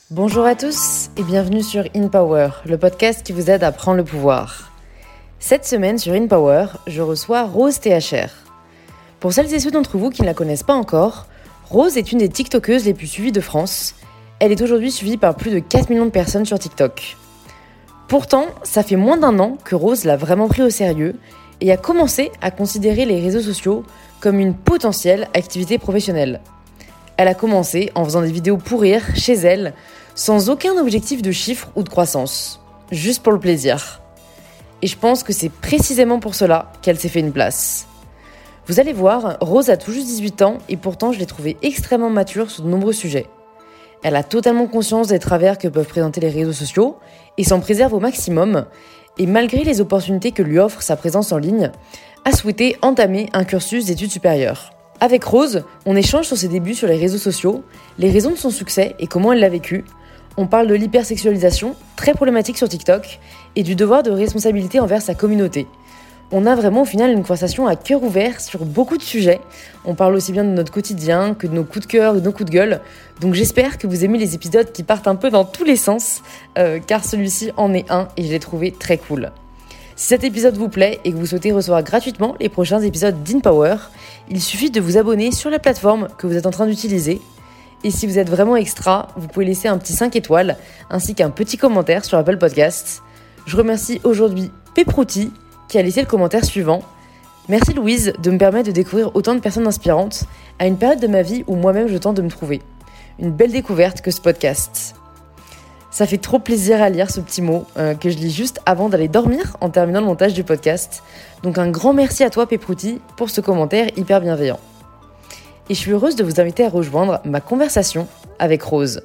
Bonjour à tous et bienvenue sur InPower, le podcast qui vous aide à prendre le pouvoir. Cette semaine sur InPower, je reçois Rose THR. Pour celles et ceux d'entre vous qui ne la connaissent pas encore, Rose est une des TikTokeuses les plus suivies de France. Elle est aujourd'hui suivie par plus de 4 millions de personnes sur TikTok. Pourtant, ça fait moins d'un an que Rose l'a vraiment pris au sérieux et a commencé à considérer les réseaux sociaux comme une potentielle activité professionnelle. Elle a commencé en faisant des vidéos pour rire, chez elle, sans aucun objectif de chiffre ou de croissance, juste pour le plaisir. Et je pense que c'est précisément pour cela qu'elle s'est fait une place. Vous allez voir, Rose a tout juste 18 ans et pourtant je l'ai trouvée extrêmement mature sur de nombreux sujets. Elle a totalement conscience des travers que peuvent présenter les réseaux sociaux et s'en préserve au maximum, et malgré les opportunités que lui offre sa présence en ligne, a souhaité entamer un cursus d'études supérieures. Avec Rose, on échange sur ses débuts sur les réseaux sociaux, les raisons de son succès et comment elle l'a vécu. On parle de l'hypersexualisation, très problématique sur TikTok, et du devoir de responsabilité envers sa communauté. On a vraiment au final une conversation à cœur ouvert sur beaucoup de sujets. On parle aussi bien de notre quotidien que de nos coups de cœur et de nos coups de gueule. Donc j'espère que vous aimez les épisodes qui partent un peu dans tous les sens, car celui-ci en est un et je l'ai trouvé très cool. Si cet épisode vous plaît et que vous souhaitez recevoir gratuitement les prochains épisodes d'InPower, il suffit de vous abonner sur la plateforme que vous êtes en train d'utiliser. Et si vous êtes vraiment extra, vous pouvez laisser un petit 5 étoiles ainsi qu'un petit commentaire sur Apple Podcasts. Je remercie aujourd'hui Peprouti qui a laissé le commentaire suivant. Merci Louise de me permettre de découvrir autant de personnes inspirantes à une période de ma vie où moi-même je tente de me trouver. Une belle découverte que ce podcast. Ça fait trop plaisir à lire ce petit mot que je lis juste avant d'aller dormir en terminant le montage du podcast. Donc un grand merci à toi Peprouti pour ce commentaire hyper bienveillant. Et je suis heureuse de vous inviter à rejoindre ma conversation avec Rose.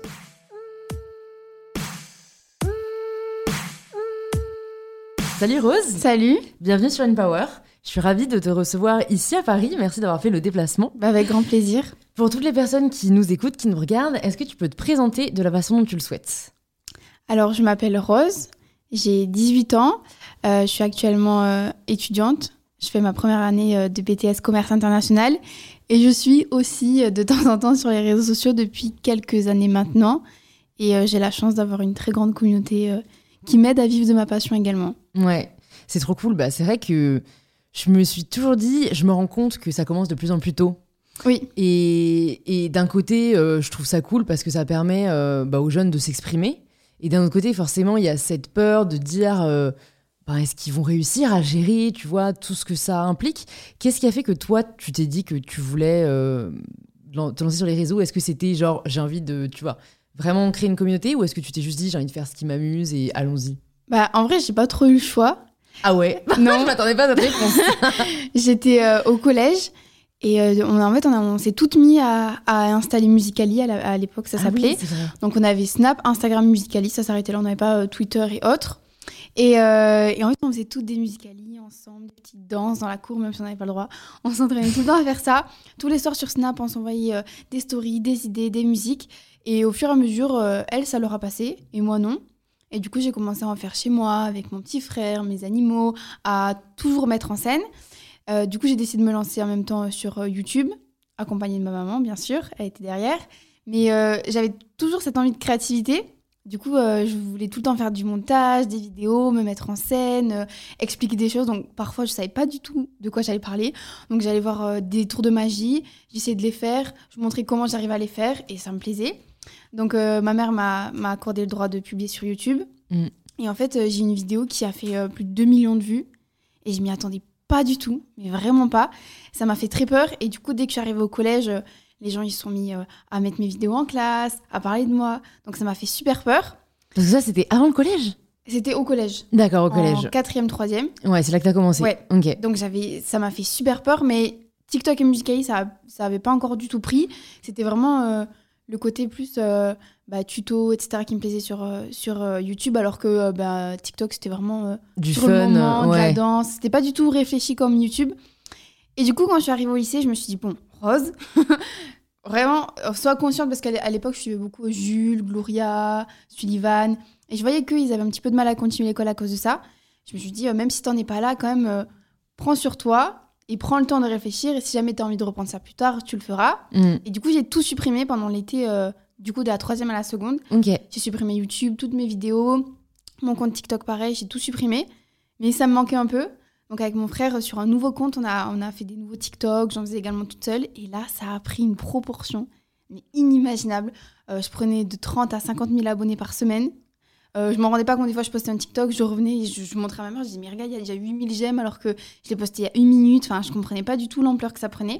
Salut Rose. Salut. Bienvenue sur InPower. Je suis ravie de te recevoir ici à Paris. Merci d'avoir fait le déplacement. Avec grand plaisir. Pour toutes les personnes qui nous écoutent, qui nous regardent, est-ce que tu peux te présenter de la façon dont tu le souhaites ? Alors, je m'appelle Rose, j'ai 18 ans, je suis actuellement étudiante. Je fais ma première année de BTS Commerce International et je suis aussi de temps en temps sur les réseaux sociaux depuis quelques années maintenant. Et j'ai la chance d'avoir une très grande communauté qui m'aide à vivre de ma passion également. Ouais, c'est trop cool. Bah, c'est vrai que je me suis toujours dit, je me rends compte que ça commence de plus en plus tôt. Oui. Et d'un côté, je trouve ça cool parce que ça permet aux jeunes de s'exprimer. Et d'un autre côté, forcément, il y a cette peur de dire est-ce qu'ils vont réussir à gérer, tu vois, tout ce que ça implique. Qu'est-ce qui a fait que toi, tu t'es dit que tu voulais te lancer sur les réseaux ? Est-ce que c'était genre, j'ai envie de, tu vois, vraiment créer une communauté, ou est-ce que tu t'es juste dit, j'ai envie de faire ce qui m'amuse et allons-y ? Bah, en vrai, j'ai pas trop eu le choix. Ah ouais ? Non. Je m'attendais pas à cette réponse. J'étais au collège. Et on s'est toutes mis à installer Musical.ly, à l'époque ça s'appelait. Oui, c'est vrai. Donc on avait Snap, Instagram, Musical.ly, ça s'arrêtait là, on n'avait pas Twitter et autres. Et en fait on faisait toutes des Musical.ly ensemble, des petites danses dans la cour, même si on n'avait pas le droit. On s'entraînait tout le temps à faire ça. Tous les soirs sur Snap, on s'envoyait des stories, des idées, des musiques. Et au fur et à mesure, elle, ça leur a passé, et moi non. Et du coup j'ai commencé à en faire chez moi, avec mon petit frère, mes animaux, à toujours mettre en scène. Du coup, j'ai décidé de me lancer en même temps sur YouTube, accompagnée de ma maman, bien sûr, elle était derrière. Mais j'avais toujours cette envie de créativité. Du coup, je voulais tout le temps faire du montage, des vidéos, me mettre en scène, expliquer des choses. Donc, parfois, je ne savais pas du tout de quoi j'allais parler. Donc, j'allais voir des tours de magie, j'essayais de les faire, je montrais comment j'arrivais à les faire et ça me plaisait. Donc, ma mère m'a accordé le droit de publier sur YouTube. Et en fait, j'ai une vidéo qui a fait plus de 2 millions de vues et je m'y attendais pas du tout, mais vraiment pas. Ça m'a fait très peur et du coup, dès que je suis arrivée au collège, les gens ils se sont mis à mettre mes vidéos en classe, à parler de moi. Donc ça m'a fait super peur. Parce que ça, c'était avant le collège ? C'était au collège. D'accord, au collège. En 4e, 3e. Ouais, c'est là que t'as commencé. Ouais. Ok. Donc ça m'a fait super peur, mais TikTok et Musical.ly, ça avait pas encore du tout pris. C'était vraiment le côté plus tuto, etc. qui me plaisait sur YouTube, alors que TikTok, c'était vraiment du sur fun, le moment, ouais. de la danse. C'était pas du tout réfléchi comme YouTube. Et du coup, quand je suis arrivée au lycée, je me suis dit, bon, Rose, vraiment, sois consciente, parce qu'à l'époque, je suivais beaucoup Jules, Gloria, Sullivan, et je voyais qu'ils avaient un petit peu de mal à continuer l'école à cause de ça. Je me suis dit, même si t'en es pas là, quand même, prends sur toi et prends le temps de réfléchir, et si jamais t'as envie de reprendre ça plus tard, tu le feras. Et du coup, j'ai tout supprimé pendant l'été du coup, de la 3e à la seconde. Ok. J'ai supprimé YouTube, toutes mes vidéos. Mon compte TikTok, pareil, j'ai tout supprimé. Mais ça me manquait un peu. Donc, avec mon frère, sur un nouveau compte, on a fait des nouveaux TikTok. J'en faisais également toute seule. Et là, ça a pris une proportion inimaginable. Je prenais de 30 à 50 000 abonnés par semaine. Je m'en rendais pas compte, des fois je postais un TikTok, je revenais et je montrais à ma mère, je disais mais regarde, il y a déjà 8000 j'aime alors que je l'ai posté il y a 1 minute, enfin je comprenais pas du tout l'ampleur que ça prenait.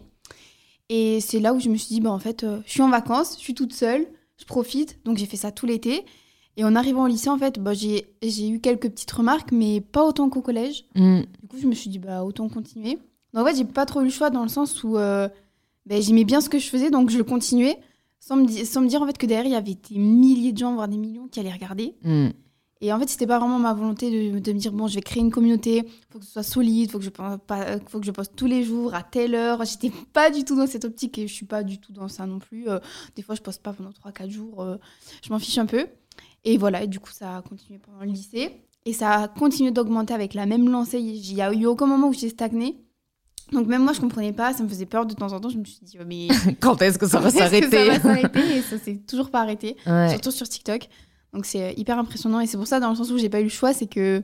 Et c'est là où je me suis dit, en fait, je suis en vacances, je suis toute seule, je profite, donc j'ai fait ça tout l'été. Et en arrivant au lycée, en fait, j'ai eu quelques petites remarques, mais pas autant qu'au collège. Du coup, je me suis dit, autant continuer. Donc en fait, j'ai pas trop eu le choix dans le sens où j'aimais bien ce que je faisais, donc je le continuais. Sans me dire en fait que derrière il y avait des milliers de gens, voire des millions qui allaient regarder. Et en fait c'était pas vraiment ma volonté de me dire bon je vais créer une communauté, faut que ce soit solide, faut que je poste tous les jours à telle heure. J'étais pas du tout dans cette optique et je suis pas du tout dans ça non plus. Des fois je poste pas pendant 3-4 jours, je m'en fiche un peu. Et voilà, et du coup ça a continué pendant le lycée et ça a continué d'augmenter avec la même lancée. Il y a eu aucun moment où j'ai stagné. Donc même moi je comprenais pas, ça me faisait peur de temps en temps, je me suis dit mais quand est-ce que ça va s'arrêter? Et ça s'est toujours pas arrêté, surtout sur TikTok. Donc c'est hyper impressionnant et c'est pour ça dans le sens où j'ai pas eu le choix, c'est que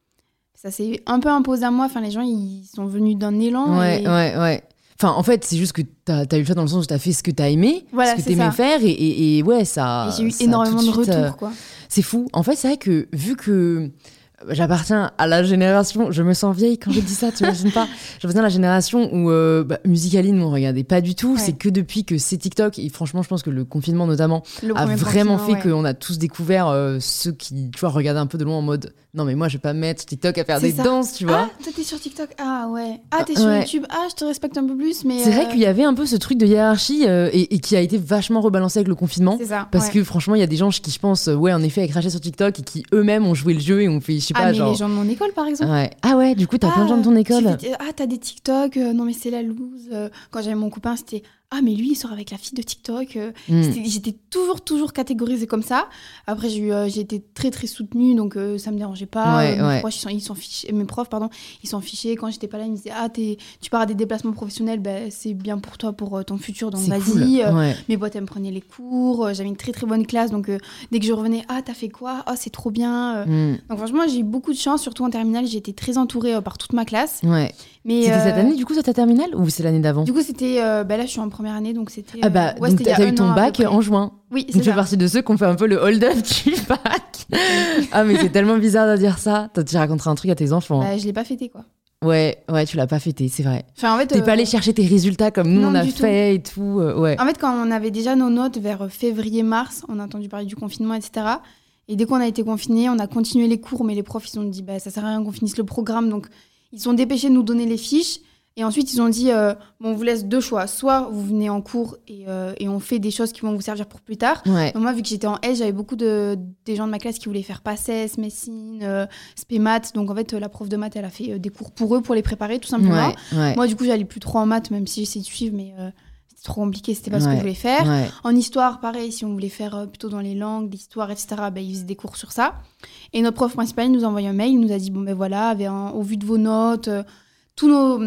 ça s'est un peu imposé à moi, enfin les gens ils sont venus d'un élan. Ouais. Enfin, en fait, c'est juste que t'as eu le choix dans le sens où t'as fait ce que t'as aimé, voilà, ce que t'aimais faire, et ouais, ça. Et j'ai eu énormément de retours, quoi. C'est fou. En fait, c'est vrai que vu que j'appartiens à la génération, je me sens vieille quand je dis ça, tu imagines pas. J'appartiens à la génération où Musical.ly, nous on regardait pas du tout. Ouais. C'est que depuis que c'est TikTok, et franchement, je pense que le confinement notamment a vraiment fait qu'on a tous découvert ceux qui, tu vois, regardaient un peu de loin en mode non, mais moi je vais pas mettre TikTok à faire des danses, tu vois. Ah, toi t'es sur TikTok, ah ouais. Ah, t'es sur YouTube, ah, je te respecte un peu plus, mais. C'est vrai qu'il y avait un peu ce truc de hiérarchie et qui a été vachement rebalancé avec le confinement. C'est ça. Parce que franchement, il y a des gens qui, je pense, en effet, craché sur TikTok et qui eux-mêmes ont joué le jeu et ont fait, je sais pas, mais les gens de mon école, par exemple. Ouais. Ah ouais, du coup, t'as plein de gens de ton école. T'as des TikTok, non mais c'est la loose. Quand j'avais mon copain, c'était ah mais lui il sort avec la fille de TikTok. J'étais toujours catégorisée comme ça. Après j'ai été très très soutenue, donc ça me dérangeait pas. Mes profs ils s'en fichaient. Quand j'étais pas là ils me disaient tu pars à des déplacements professionnels, c'est bien pour toi, pour ton futur, donc vas-y. Cool. Mes potes elles me prenaient les cours, j'avais une très très bonne classe, donc dès que je revenais t'as fait quoi, c'est trop bien. Donc franchement j'ai eu beaucoup de chance, surtout en terminale j'ai été très entourée par toute ma classe. Mais c'était cette année du coup, ta terminale, ou c'est l'année d'avant? Du coup c'était là je suis en première année, donc c'était donc t'as eu ton bac en juin. Oui, c'est ça. Tu fais partie de ceux qui ont fait un peu le hold-up du bac. Ah mais c'est tellement bizarre de dire ça. Tu raconteras un truc à tes enfants. Je l'ai pas fêté quoi. Ouais, tu l'as pas fêté, c'est vrai. Enfin, en fait, t'es pas allé chercher tes résultats comme nous on a fait et tout. En fait, quand on avait déjà nos notes vers février-mars, on a entendu parler du confinement, etc. Et dès qu'on a été confinés, on a continué les cours, mais les profs ils ont dit ça sert à rien qu'on finisse le programme, donc ils sont dépêchés de nous donner les fiches. Et ensuite, ils ont dit, on vous laisse 2 choix. Soit vous venez en cours et on fait des choses qui vont vous servir pour plus tard. Donc moi, vu que j'étais en S, j'avais beaucoup des gens de ma classe qui voulaient faire PACES, Messine, Spémat. Donc en fait, la prof de maths, elle a fait des cours pour eux, pour les préparer, tout simplement. Moi, du coup, j'allais plus trop en maths, même si j'essayais de suivre, mais c'était trop compliqué, c'était pas ce que je voulais faire. En histoire, pareil, si on voulait faire plutôt dans les langues, l'histoire, etc., ils faisaient des cours sur ça. Et notre prof principal, il nous a envoyé un mail, il nous a dit, voilà, au vu de vos notes, tous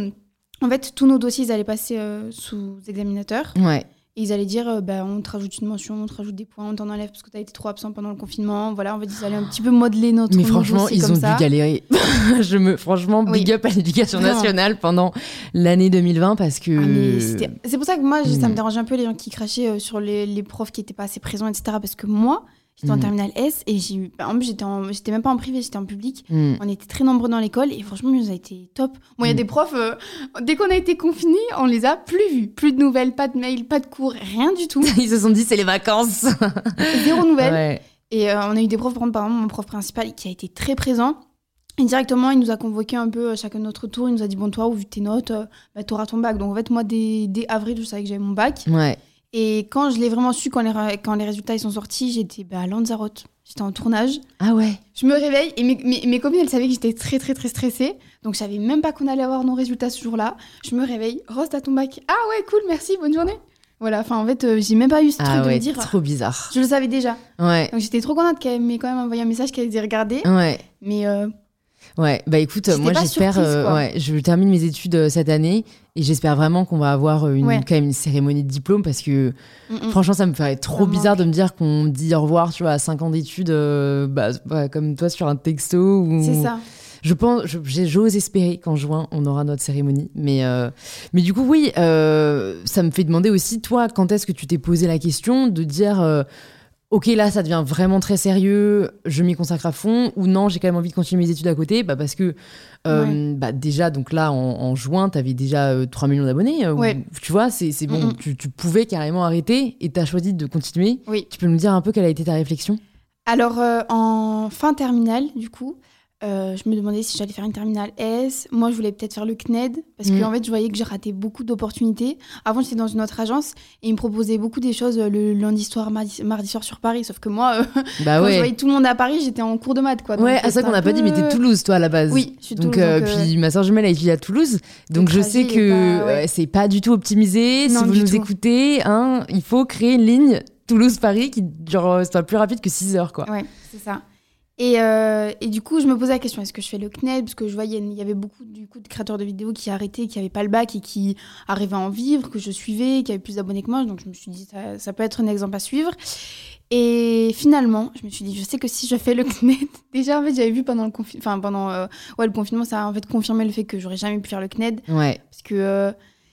nos dossiers, ils allaient passer sous examinateur. Et ils allaient dire, on te rajoute une mention, on te rajoute des points, on t'en enlève parce que t'as été trop absent pendant le confinement. Voilà, en fait, ils allaient un petit peu modeler notre dossier. Mais franchement, ils ont dû galérer. Big up à l'éducation nationale pendant l'année 2020 parce que... c'est pour ça que moi, ça me dérange un peu les gens qui crachaient sur les profs qui n'étaient pas assez présents, etc. Parce que moi... J'étais en terminale S et j'ai eu... En plus, j'étais même pas en privé, j'étais en public. On était très nombreux dans l'école et franchement, ça a été top. Bon, il y a des profs, dès qu'on a été confinés, on les a plus vus. Plus de nouvelles, pas de mails, pas de cours, rien du tout. Ils se sont dit, c'est les vacances. 0 nouvelles. Et on a eu des profs, par exemple, mon prof principal qui a été très présent. Et directement, il nous a convoqués un peu chacun de notre tour. Il nous a dit, bon, toi, au vu de tes notes, t'auras ton bac. Donc en fait, moi, dès avril, je savais que j'avais mon bac. Et quand je l'ai vraiment su, quand les résultats ils sont sortis, j'étais à Lanzarote. J'étais en tournage. Ah ouais. Je me réveille et mes copines, elles savaient que j'étais très, très, très stressée. Donc, je savais même pas qu'on allait avoir nos résultats ce jour-là. Je me réveille. Rose, t'as ton bac. Ah ouais, cool, merci, bonne journée. Voilà, enfin, en fait, j'ai même pas eu ce truc de me dire. Trop bizarre. Je le savais déjà. Donc, j'étais trop contente qu'elle m'ait quand même envoyé un message qu'elle ait regardé. Mais Ouais, bah écoute, J'étais moi pas j'espère, surprise, quoi. ouais, je termine mes études cette année et j'espère vraiment qu'on va avoir Ouais. quand même une cérémonie de diplôme parce que Mm. franchement ça me ferait trop Ça bizarre manque. de me dire qu'on me dit au revoir, tu vois, à 5 ans d'études, comme toi sur un texto. C'est ça. Je pense, j'ose espérer qu'en juin on aura notre cérémonie, mais du coup oui, ça me fait demander aussi toi quand est-ce que tu t'es posé la question de dire ok, là, ça devient vraiment très sérieux, je m'y consacre à fond, ou non, j'ai quand même envie de continuer mes études à côté, parce que déjà, donc là, en juin, t'avais déjà 3 millions d'abonnés, Ouais. tu vois, c'est bon, Mm. tu pouvais carrément arrêter, et t'as choisi de continuer. Oui. Tu peux nous dire un peu quelle a été ta réflexion ? Alors, en fin terminale, du coup, je me demandais si j'allais faire une terminale S. Moi, je voulais peut-être faire le CNED parce que en fait, je voyais que j'ai raté beaucoup d'opportunités. Avant, j'étais dans une autre agence et ils me proposaient beaucoup des choses le lundi soir, mardi soir sur Paris. Sauf que moi, Bah quand ouais. je voyais tout le monde à Paris, j'étais en cours de maths, quoi. Donc, Ouais, c'est ça qu'on n'a pas dit, mais t'es Toulouse, toi, à la base. Oui, je suis donc, Toulouse. Donc, puis ma soeur jumelle a étudié à Toulouse, donc je sais que c'est pas du tout optimisé. Non, si vous du nous tout. écoutez, hein, il faut créer une ligne Toulouse-Paris qui soit plus rapide que 6 heures, quoi. Ouais, c'est ça. Et du coup, je me posais la question, est-ce que je fais le CNED ? Parce que je voyais, il y avait beaucoup de créateurs de vidéos qui arrêtaient, qui n'avaient pas le bac et qui arrivaient à en vivre, que je suivais, qui avaient plus d'abonnés que moi. Donc je me suis dit, ça peut être un exemple à suivre. Et finalement, je me suis dit, je sais que si je fais le CNED, déjà en fait, j'avais vu pendant le confinement, le confinement, ça a en fait confirmé le fait que j'aurais jamais pu faire le CNED. Ouais. Parce que,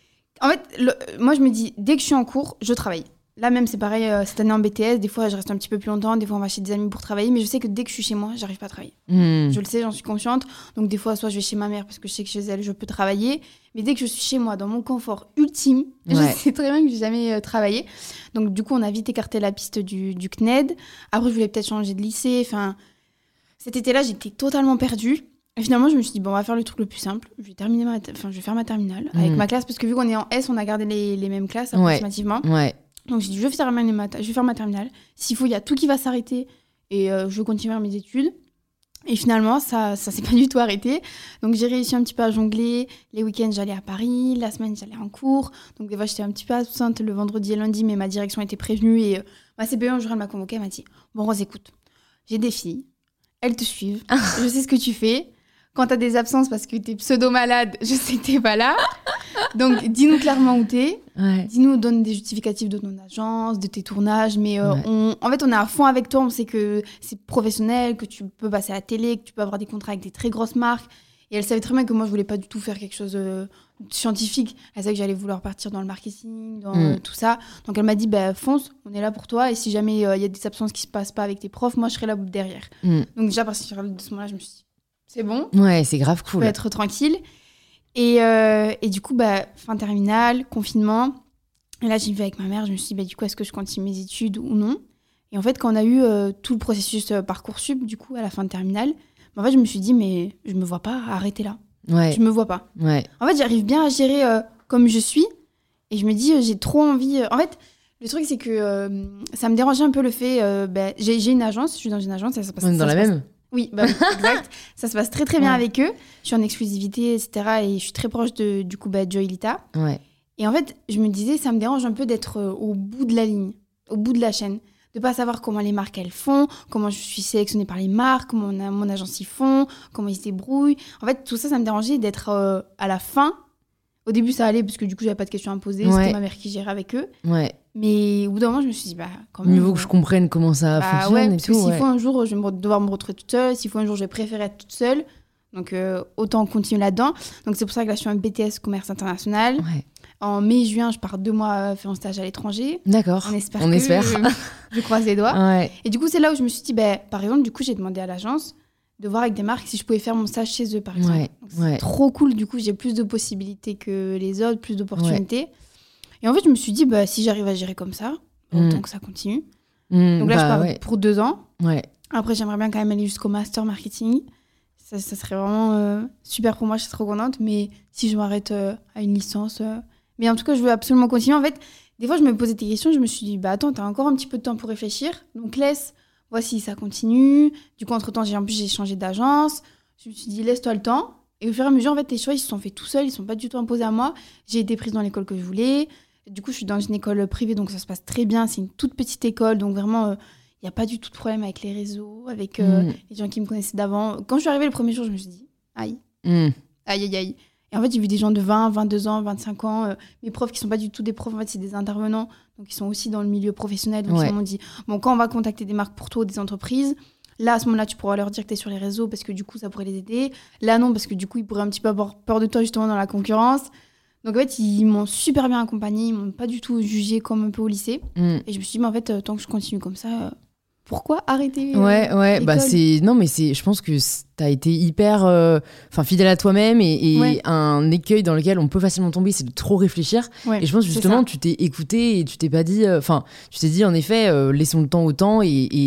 en fait, moi je me dis, dès que je suis en cours, je travaille. Là même, c'est pareil, cette année en BTS, des fois je reste un petit peu plus longtemps, des fois on va chez des amis pour travailler, mais je sais que dès que je suis chez moi, j'arrive pas à travailler. Je le sais, j'en suis consciente. Donc des fois, soit je vais chez ma mère parce que je sais que chez elle, je peux travailler, mais dès que je suis chez moi, dans mon confort ultime, je sais très bien que j'ai jamais travaillé. Donc du coup, on a vite écarté la piste du CNED. Après, je voulais peut-être changer de lycée. Enfin, cet été-là, j'étais totalement perdue. Et finalement, je me suis dit, bon, on va faire le truc le plus simple. Je vais faire ma terminale avec ma classe, parce que vu qu'on est en S, on a gardé les mêmes classes approximativement. Ouais. Donc j'ai dit, je vais faire ma terminale. S'il faut, il y a tout qui va s'arrêter et je continuerai mes études. Et finalement, ça s'est pas du tout arrêté. Donc j'ai réussi un petit peu à jongler. Les week-ends, j'allais à Paris. La semaine, j'allais en cours. Donc des fois, j'étais un petit peu absente le vendredi et lundi, mais ma direction était prévenue. Et ma CPE, un jour, elle m'a convoquée. Elle m'a dit, bon, Rose, écoute, j'ai des filles. Elles te suivent. Je sais ce que tu fais. Quand t'as des absences parce que t'es pseudo-malade, je sais que t'es pas là. Donc, dis-nous clairement où t'es. Ouais. Dis-nous, donne des justificatifs de ton agence, de tes tournages. Mais en fait, on est à fond avec toi. On sait que c'est professionnel, que tu peux passer à la télé, que tu peux avoir des contrats avec des très grosses marques. Et elle savait très bien que moi, je voulais pas du tout faire quelque chose de scientifique. Elle savait que j'allais vouloir partir dans le marketing, dans tout ça. Donc, elle m'a dit, fonce, on est là pour toi. Et si jamais il y a des absences qui se passent pas avec tes profs, moi, je serai là derrière. Donc, déjà, à partir de ce moment-là, je me suis dit, c'est bon. Ouais, c'est grave cool. Je peux être tranquille. Et du coup, fin terminale, confinement. Et là, j'ai vu avec ma mère, je me suis dit, du coup, est-ce que je continue mes études ou non ? Et en fait, quand on a eu tout le processus Parcoursup, du coup, à la fin de terminale, en fait, je me suis dit, mais je me vois pas arrêter là. Ouais. Je me vois pas. Ouais. En fait, j'arrive bien à gérer comme je suis. Et je me dis, j'ai trop envie... En fait, le truc, c'est que ça me dérangeait un peu le fait... j'ai une agence, je suis dans une agence. Ça se passe, On est dans la même ? Oui, exact. Ça se passe très très bien avec eux. Je suis en exclusivité, etc. Et je suis très proche de Joelita. Ouais. Et en fait, je me disais, ça me dérange un peu d'être au bout de la ligne, au bout de la chaîne. De pas savoir comment les marques, elles font, comment je suis sélectionnée par les marques, comment mon agence y font, comment ils se débrouillent. En fait, tout ça, ça me dérangeait d'être à la fin. Au début, ça allait parce que du coup, j'avais pas de questions à me poser. C'était ma mère qui gérait avec eux. Ouais. Mais au bout d'un moment, je me suis dit, quand même. Il faut que je comprenne comment ça fonctionne et parce tout. Que s'il faut un jour, je vais devoir me retrouver toute seule. S'il faut un jour, je vais préférer être toute seule. Donc, autant continuer là-dedans. Donc, c'est pour ça que là, je suis en BTS Commerce International. Ouais. En mai-juin, je pars 2 mois faire un stage à l'étranger. D'accord. On espère. Je croise les doigts. Ouais. Et du coup, c'est là où je me suis dit, par exemple, du coup, j'ai demandé à l'agence de voir avec des marques si je pouvais faire mon stage chez eux, par exemple. Ouais. Donc, c'est trop cool. Du coup, j'ai plus de possibilités que les autres, plus d'opportunités. Ouais. Et en fait, je me suis dit, si j'arrive à gérer comme ça, autant que ça continue. Donc là, je pars pour 2 ans. Ouais. Après, j'aimerais bien quand même aller jusqu'au master marketing. Ça serait vraiment super pour moi, je suis trop contente. Mais si je m'arrête à une licence... Mais en tout cas, je veux absolument continuer. En fait, des fois, je me posais des questions. Je me suis dit, attends, t'as encore un petit peu de temps pour réfléchir. Donc, voici, ça continue. Du coup, entre-temps, j'ai changé d'agence. Je me suis dit, laisse-toi le temps. Et au fur et à mesure, en fait, les choix, ils se sont faits tout seuls. Ils ne sont pas du tout imposés à moi. J'ai été prise dans l'école que je voulais. Du coup, je suis dans une école privée, donc ça se passe très bien. C'est une toute petite école. Donc, vraiment, il n'y a pas du tout de problème avec les réseaux, avec les gens qui me connaissaient d'avant. Quand je suis arrivée le premier jour, je me suis dit, Aïe. Mm. Aïe, aïe, aïe. Et en fait, j'ai vu des gens de 20, 22 ans, 25 ans, mes profs qui sont pas du tout des profs, en fait, c'est des intervenants, donc ils sont aussi dans le milieu professionnel. Donc ils m'ont dit, bon, quand on va contacter des marques pour toi ou des entreprises, là, à ce moment-là, tu pourras leur dire que tu es sur les réseaux parce que du coup, ça pourrait les aider. Là, non, parce que du coup, ils pourraient un petit peu avoir peur de toi justement dans la concurrence. Donc en fait, ils m'ont super bien accompagnée, ils m'ont pas du tout jugée comme un peu au lycée. Et je me suis dit, mais en fait, tant que je continue comme ça... Pourquoi arrêter Ouais, bah je pense que t'as été hyper fidèle à toi-même et un écueil dans lequel on peut facilement tomber, c'est de trop réfléchir. Et je pense justement, tu t'es écouté et tu t'es pas dit, tu t'es dit en effet, laissons le temps au temps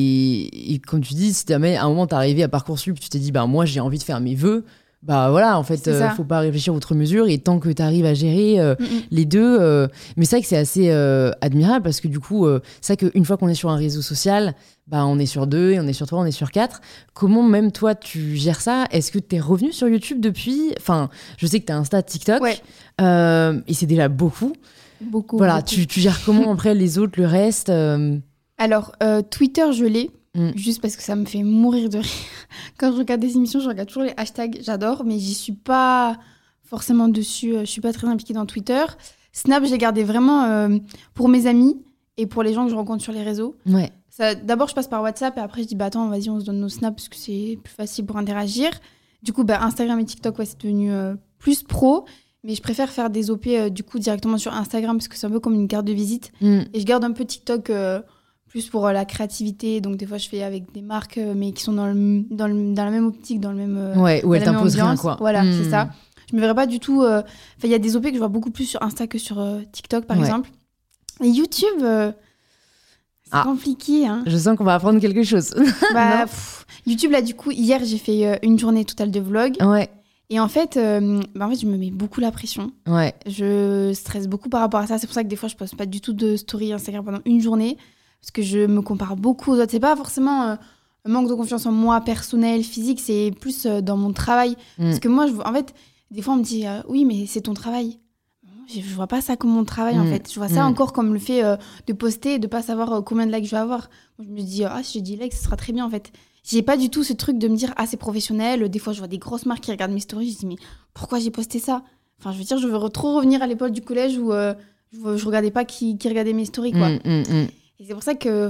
et comme tu dis, si jamais à un moment t'es arrivé à Parcoursup, tu t'es dit, bah moi j'ai envie de faire mes vœux. Bah voilà, en fait, faut pas réfléchir outre mesure et tant que tu arrives à gérer les deux. Mais c'est vrai que c'est assez admirable parce que du coup, c'est vrai qu'une fois qu'on est sur un réseau social, bah on est sur 2, et on est sur 3, on est sur 4. Comment même toi tu gères ça ? Est-ce que t'es revenu sur YouTube depuis ? Enfin, je sais que t'as Insta, TikTok, et c'est déjà beaucoup. Voilà, beaucoup. Tu gères comment après les autres, le reste Alors, Twitter, je l'ai. Juste parce que ça me fait mourir de rire. Quand je regarde des émissions, je regarde toujours les hashtags, j'adore, mais j'y suis pas forcément dessus. Je suis pas très impliquée dans Twitter. Snap, je l'ai gardé vraiment pour mes amis et pour les gens que je rencontre sur les réseaux. D'abord, je passe par WhatsApp et après, je dis, bah attends, vas-y, on se donne nos snaps parce que c'est plus facile pour interagir. Du coup, Instagram et TikTok, c'est devenu plus pro. Mais je préfère faire des OP du coup directement sur Instagram parce que c'est un peu comme une carte de visite. Et je garde un peu TikTok... plus pour la créativité, donc des fois je fais avec des marques mais qui sont dans la même optique, dans le même où elles t'imposent rien, quoi. Voilà, c'est ça. Je me verrais pas du tout... il y a des OP que je vois beaucoup plus sur Insta que sur TikTok, par exemple. Et YouTube, c'est compliqué. Hein. Je sens qu'on va apprendre quelque chose. YouTube, là, du coup, hier, j'ai fait une journée totale de vlog. Et en fait, je me mets beaucoup la pression. Je stresse beaucoup par rapport à ça. C'est pour ça que des fois, je poste pas du tout de story Instagram pendant une journée. Parce que je me compare beaucoup aux autres. C'est pas forcément un manque de confiance en moi, personnel, physique, c'est plus dans mon travail. Parce que moi, en fait, des fois, on me dit oui, mais c'est ton travail. Je vois pas ça comme mon travail, en fait. Je vois ça encore comme le fait de poster et de pas savoir combien de likes je vais avoir. Moi, je me dis, si j'ai 10 likes, ce sera très bien, en fait. J'ai pas du tout ce truc de me dire, c'est professionnel. Des fois, je vois des grosses marques qui regardent mes stories. Je dis, mais pourquoi j'ai posté ça ? Enfin, je veux dire, je veux trop revenir à l'époque du collège où je regardais pas qui regardait mes stories, quoi. Et c'est pour ça que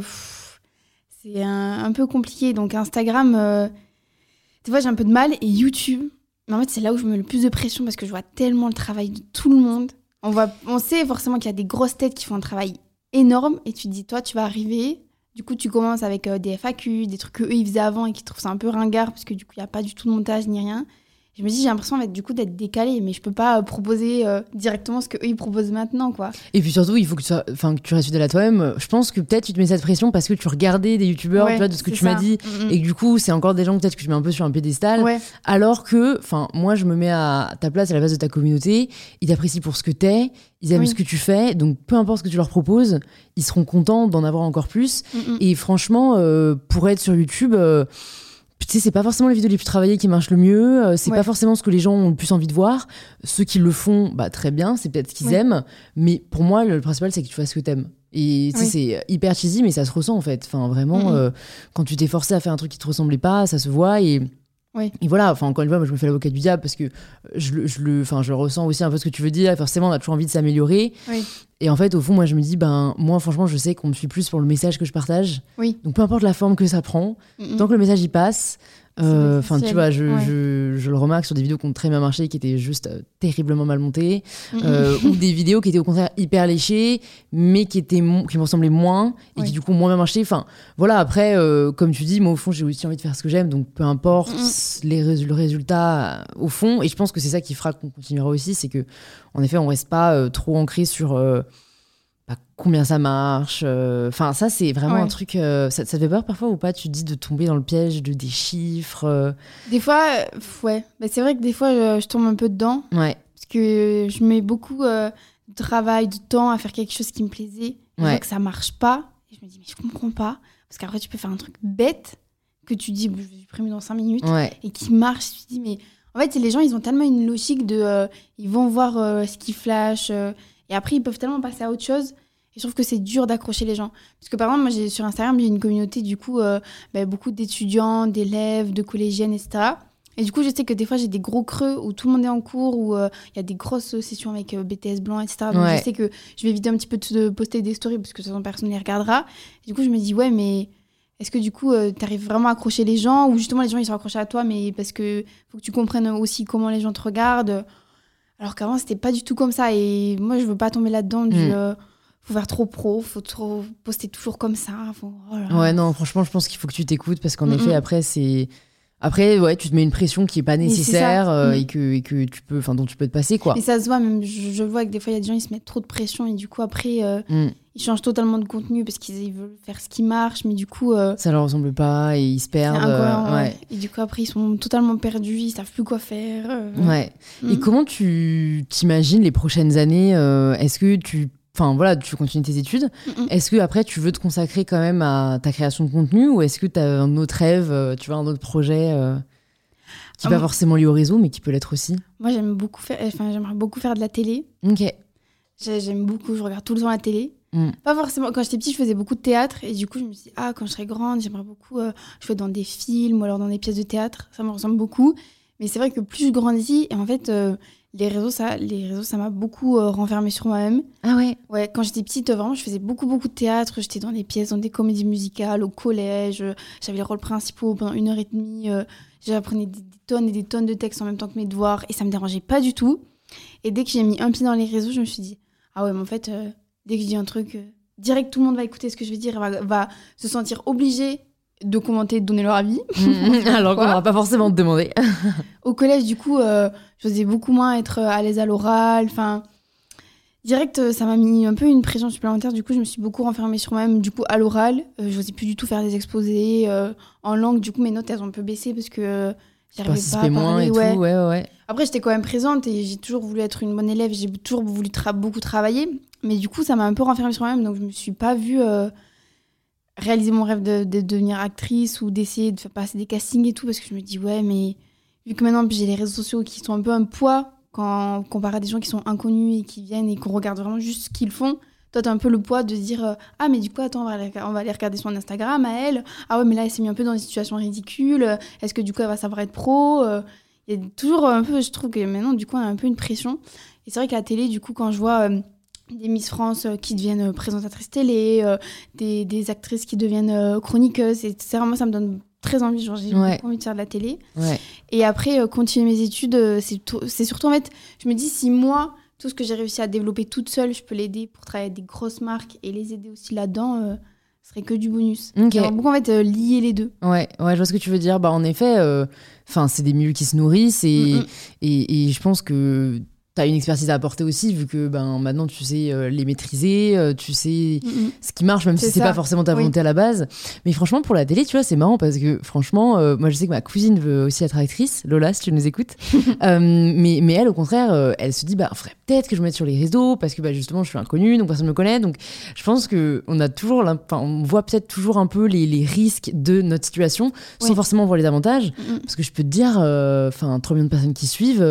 c'est un peu compliqué. Donc Instagram, des fois j'ai un peu de mal. Et YouTube, mais en fait c'est là où je me mets le plus de pression parce que je vois tellement le travail de tout le monde. On sait forcément qu'il y a des grosses têtes qui font un travail énorme. Et tu te dis, toi tu vas arriver. Du coup tu commences avec des FAQ, des trucs qu'eux ils faisaient avant et qui trouvent ça un peu ringard parce que du coup il n'y a pas du tout de montage ni rien. Je me dis, j'ai l'impression du coup d'être décalée, mais je peux pas proposer directement ce qu'eux ils proposent maintenant, quoi. Et puis surtout, il faut que tu restes fidèle à toi-même. Je pense que peut-être tu te mets cette pression parce que tu regardais des youtubeurs, tu vois, de ce que tu m'as dit, et que du coup, c'est encore des gens peut-être que tu mets un peu sur un piédestal. Alors que, moi, je me mets à ta place, à la base de ta communauté, ils t'apprécient pour ce que t'es, ils aiment ce que tu fais, donc peu importe ce que tu leur proposes, ils seront contents d'en avoir encore plus. Et franchement, pour être sur YouTube... tu sais, c'est pas forcément les vidéos les plus travaillées qui marchent le mieux, c'est pas forcément ce que les gens ont le plus envie de voir. Ceux qui le font, très bien, c'est peut-être ce qu'ils aiment, mais pour moi, le principal, c'est que tu fasses ce que t'aimes. Et tu sais, c'est hyper cheesy, mais ça se ressent en fait. Enfin, vraiment, quand tu t'es forcé à faire un truc qui te ressemblait pas, ça se voit et voilà, encore une fois, moi je me fais l'avocat du diable parce que je ressens aussi un peu ce que tu veux dire. Forcément, on a toujours envie de s'améliorer. Et en fait, au fond, moi je me dis, moi franchement, je sais qu'on me suit plus pour le message que je partage. Donc peu importe la forme que ça prend, tant que le message y passe. Tu vois, je le remarque sur des vidéos qui ont très bien marché, qui étaient juste terriblement mal montées, ou des vidéos qui étaient au contraire hyper léchées, mais qui me ressemblaient moins et qui du coup ont moins bien marché. Enfin, voilà. Après, comme tu dis, moi au fond, j'ai aussi envie de faire ce que j'aime, donc peu importe le résultat au fond. Et je pense que c'est ça qui fera qu'on continuera aussi, c'est que en effet, on reste pas trop ancré sur combien ça marche. Enfin, ça, c'est vraiment un truc... ça te fait peur parfois ou pas ? Tu te dis de tomber dans le piège des chiffres Des fois, c'est vrai que des fois, je tombe un peu dedans. Parce que je mets beaucoup de travail, de temps à faire quelque chose qui me plaisait. Je vois que ça marche pas. Et je me dis, mais je comprends pas. Parce qu'après, tu peux faire un truc bête que tu dis, je vais supprimer dans 5 minutes. Et qui marche. Tu te dis, mais... En fait, les gens, ils ont tellement une logique de... ils vont voir ce qui flash. Et après, ils peuvent tellement passer à autre chose. Et je trouve que c'est dur d'accrocher les gens. Parce que par exemple, moi, sur Instagram, j'ai une communauté, du coup, beaucoup d'étudiants, d'élèves, de collégiennes, etc. Et du coup, je sais que des fois, j'ai des gros creux où tout le monde est en cours, où il y a des grosses sessions avec BTS blanc, etc. Donc, je sais que je vais éviter un petit peu de poster des stories parce que de toute façon, personne ne les regardera. Et du coup, je me dis, ouais, mais est-ce que du coup, t'arrives vraiment à accrocher les gens ou justement, les gens, ils sont accrochés à toi, mais parce que faut que tu comprennes aussi comment les gens te regardent. Alors qu'avant, c'était pas du tout comme ça. Et moi, je veux pas tomber là-dedans faut faire trop pro, faut trop poster toujours comme ça. Ouais, non, franchement, je pense qu'il faut que tu t'écoutes parce qu'en effet, après, ouais, tu te mets une pression qui est pas nécessaire et que tu peux, enfin, dont tu peux te passer, quoi. Et ça se voit, même, je vois que des fois, il y a des gens, ils se mettent trop de pression et du coup, après, ils changent totalement de contenu parce qu'ils veulent faire ce qui marche, mais du coup... ça leur ressemble pas et ils se perdent. C'est incohérent, ouais. Et du coup, après, ils sont totalement perdus, ils savent plus quoi faire. Ouais. Et comment tu t'imagines les prochaines années est-ce que tu continues tes études. Est-ce que après tu veux te consacrer quand même à ta création de contenu ou est-ce que tu as un autre rêve, tu vois, un autre projet qui n'est pas forcément lié au réseau, mais qui peut l'être aussi? Moi, j'aimerais beaucoup faire de la télé. Ok. J'aime beaucoup, je regarde tout le temps la télé. Pas forcément. Quand j'étais petite, je faisais beaucoup de théâtre et du coup, je me suis dit, quand je serai grande, j'aimerais beaucoup jouer dans des films ou alors dans des pièces de théâtre. Ça me ressemble beaucoup. Mais c'est vrai que plus je grandis, et en fait, les réseaux, ça m'a beaucoup renfermée sur moi-même. Ah ouais? Ouais, quand j'étais petite, vraiment, je faisais beaucoup de théâtre. J'étais dans des pièces, dans des comédies musicales, au collège. J'avais les rôles principaux pendant 1h30. J'apprenais des tonnes et des tonnes de textes en même temps que mes devoirs et ça me dérangeait pas du tout. Et dès que j'ai mis un pied dans les réseaux, je me suis dit, ah ouais, mais en fait, dès que je dis un truc, direct, tout le monde va écouter ce que je vais dire et va se sentir obligé de commenter, de donner leur avis. Alors qu'on n'aura pas forcément te demander. Au collège, du coup, je faisais beaucoup moins être à l'aise à l'oral. Enfin, direct, ça m'a mis un peu une pression supplémentaire. Du coup, je me suis beaucoup renfermée sur moi-même. Du coup, à l'oral, je n'osais plus du tout faire des exposés en langue. Du coup, mes notes, elles ont un peu baissé parce que j'arrivais pas à parler. Ouais. Après, j'étais quand même présente et j'ai toujours voulu être une bonne élève. J'ai toujours voulu beaucoup travailler. Mais du coup, ça m'a un peu renfermée sur moi-même. Donc, je ne me suis pas vue... réaliser mon rêve de devenir actrice ou d'essayer de faire passer des castings et tout parce que je me dis ouais mais vu que maintenant j'ai les réseaux sociaux qui sont un peu un poids quand comparé à des gens qui sont inconnus et qui viennent et qu'on regarde vraiment juste ce qu'ils font, toi t'as un peu le poids de se dire ah mais du coup attends on va aller regarder son Instagram à elle, ah ouais mais là elle s'est mis un peu dans une situation ridicule, est-ce que du coup elle va savoir être pro, il y a toujours un peu, je trouve que maintenant du coup on a un peu une pression et c'est vrai qu'à la télé du coup quand je vois des Miss France qui deviennent présentatrices télé, des actrices qui deviennent chroniqueuses, etc. Moi, ça me donne très envie. Genre, j'ai beaucoup envie de faire de la télé. Ouais. Et après, continuer mes études, c'est surtout, en fait, je me dis, si moi, tout ce que j'ai réussi à développer toute seule, je peux l'aider pour travailler avec des grosses marques et les aider aussi là-dedans, ce serait que du bonus. Okay. J'aimerais beaucoup, en fait, lier les deux. Ouais, je vois ce que tu veux dire. Bah, en effet, c'est des milieux qui se nourrissent et je pense que t'as une expertise à apporter aussi, vu que maintenant tu sais les maîtriser, tu sais ce qui marche, même si c'est pas forcément ta volonté à la base. Mais franchement, pour la télé, tu vois, c'est marrant parce que franchement, moi je sais que ma cousine veut aussi être actrice, Lola, si tu nous écoutes. Mais elle, au contraire, elle se dit, faudrait peut-être que je me mette sur les réseaux parce que justement, je suis inconnue, donc personne me connaît. Donc je pense qu'on a toujours, on voit peut-être toujours un peu les risques de notre situation sans forcément voir les avantages. Parce que je peux te dire, 3 millions de personnes qui suivent,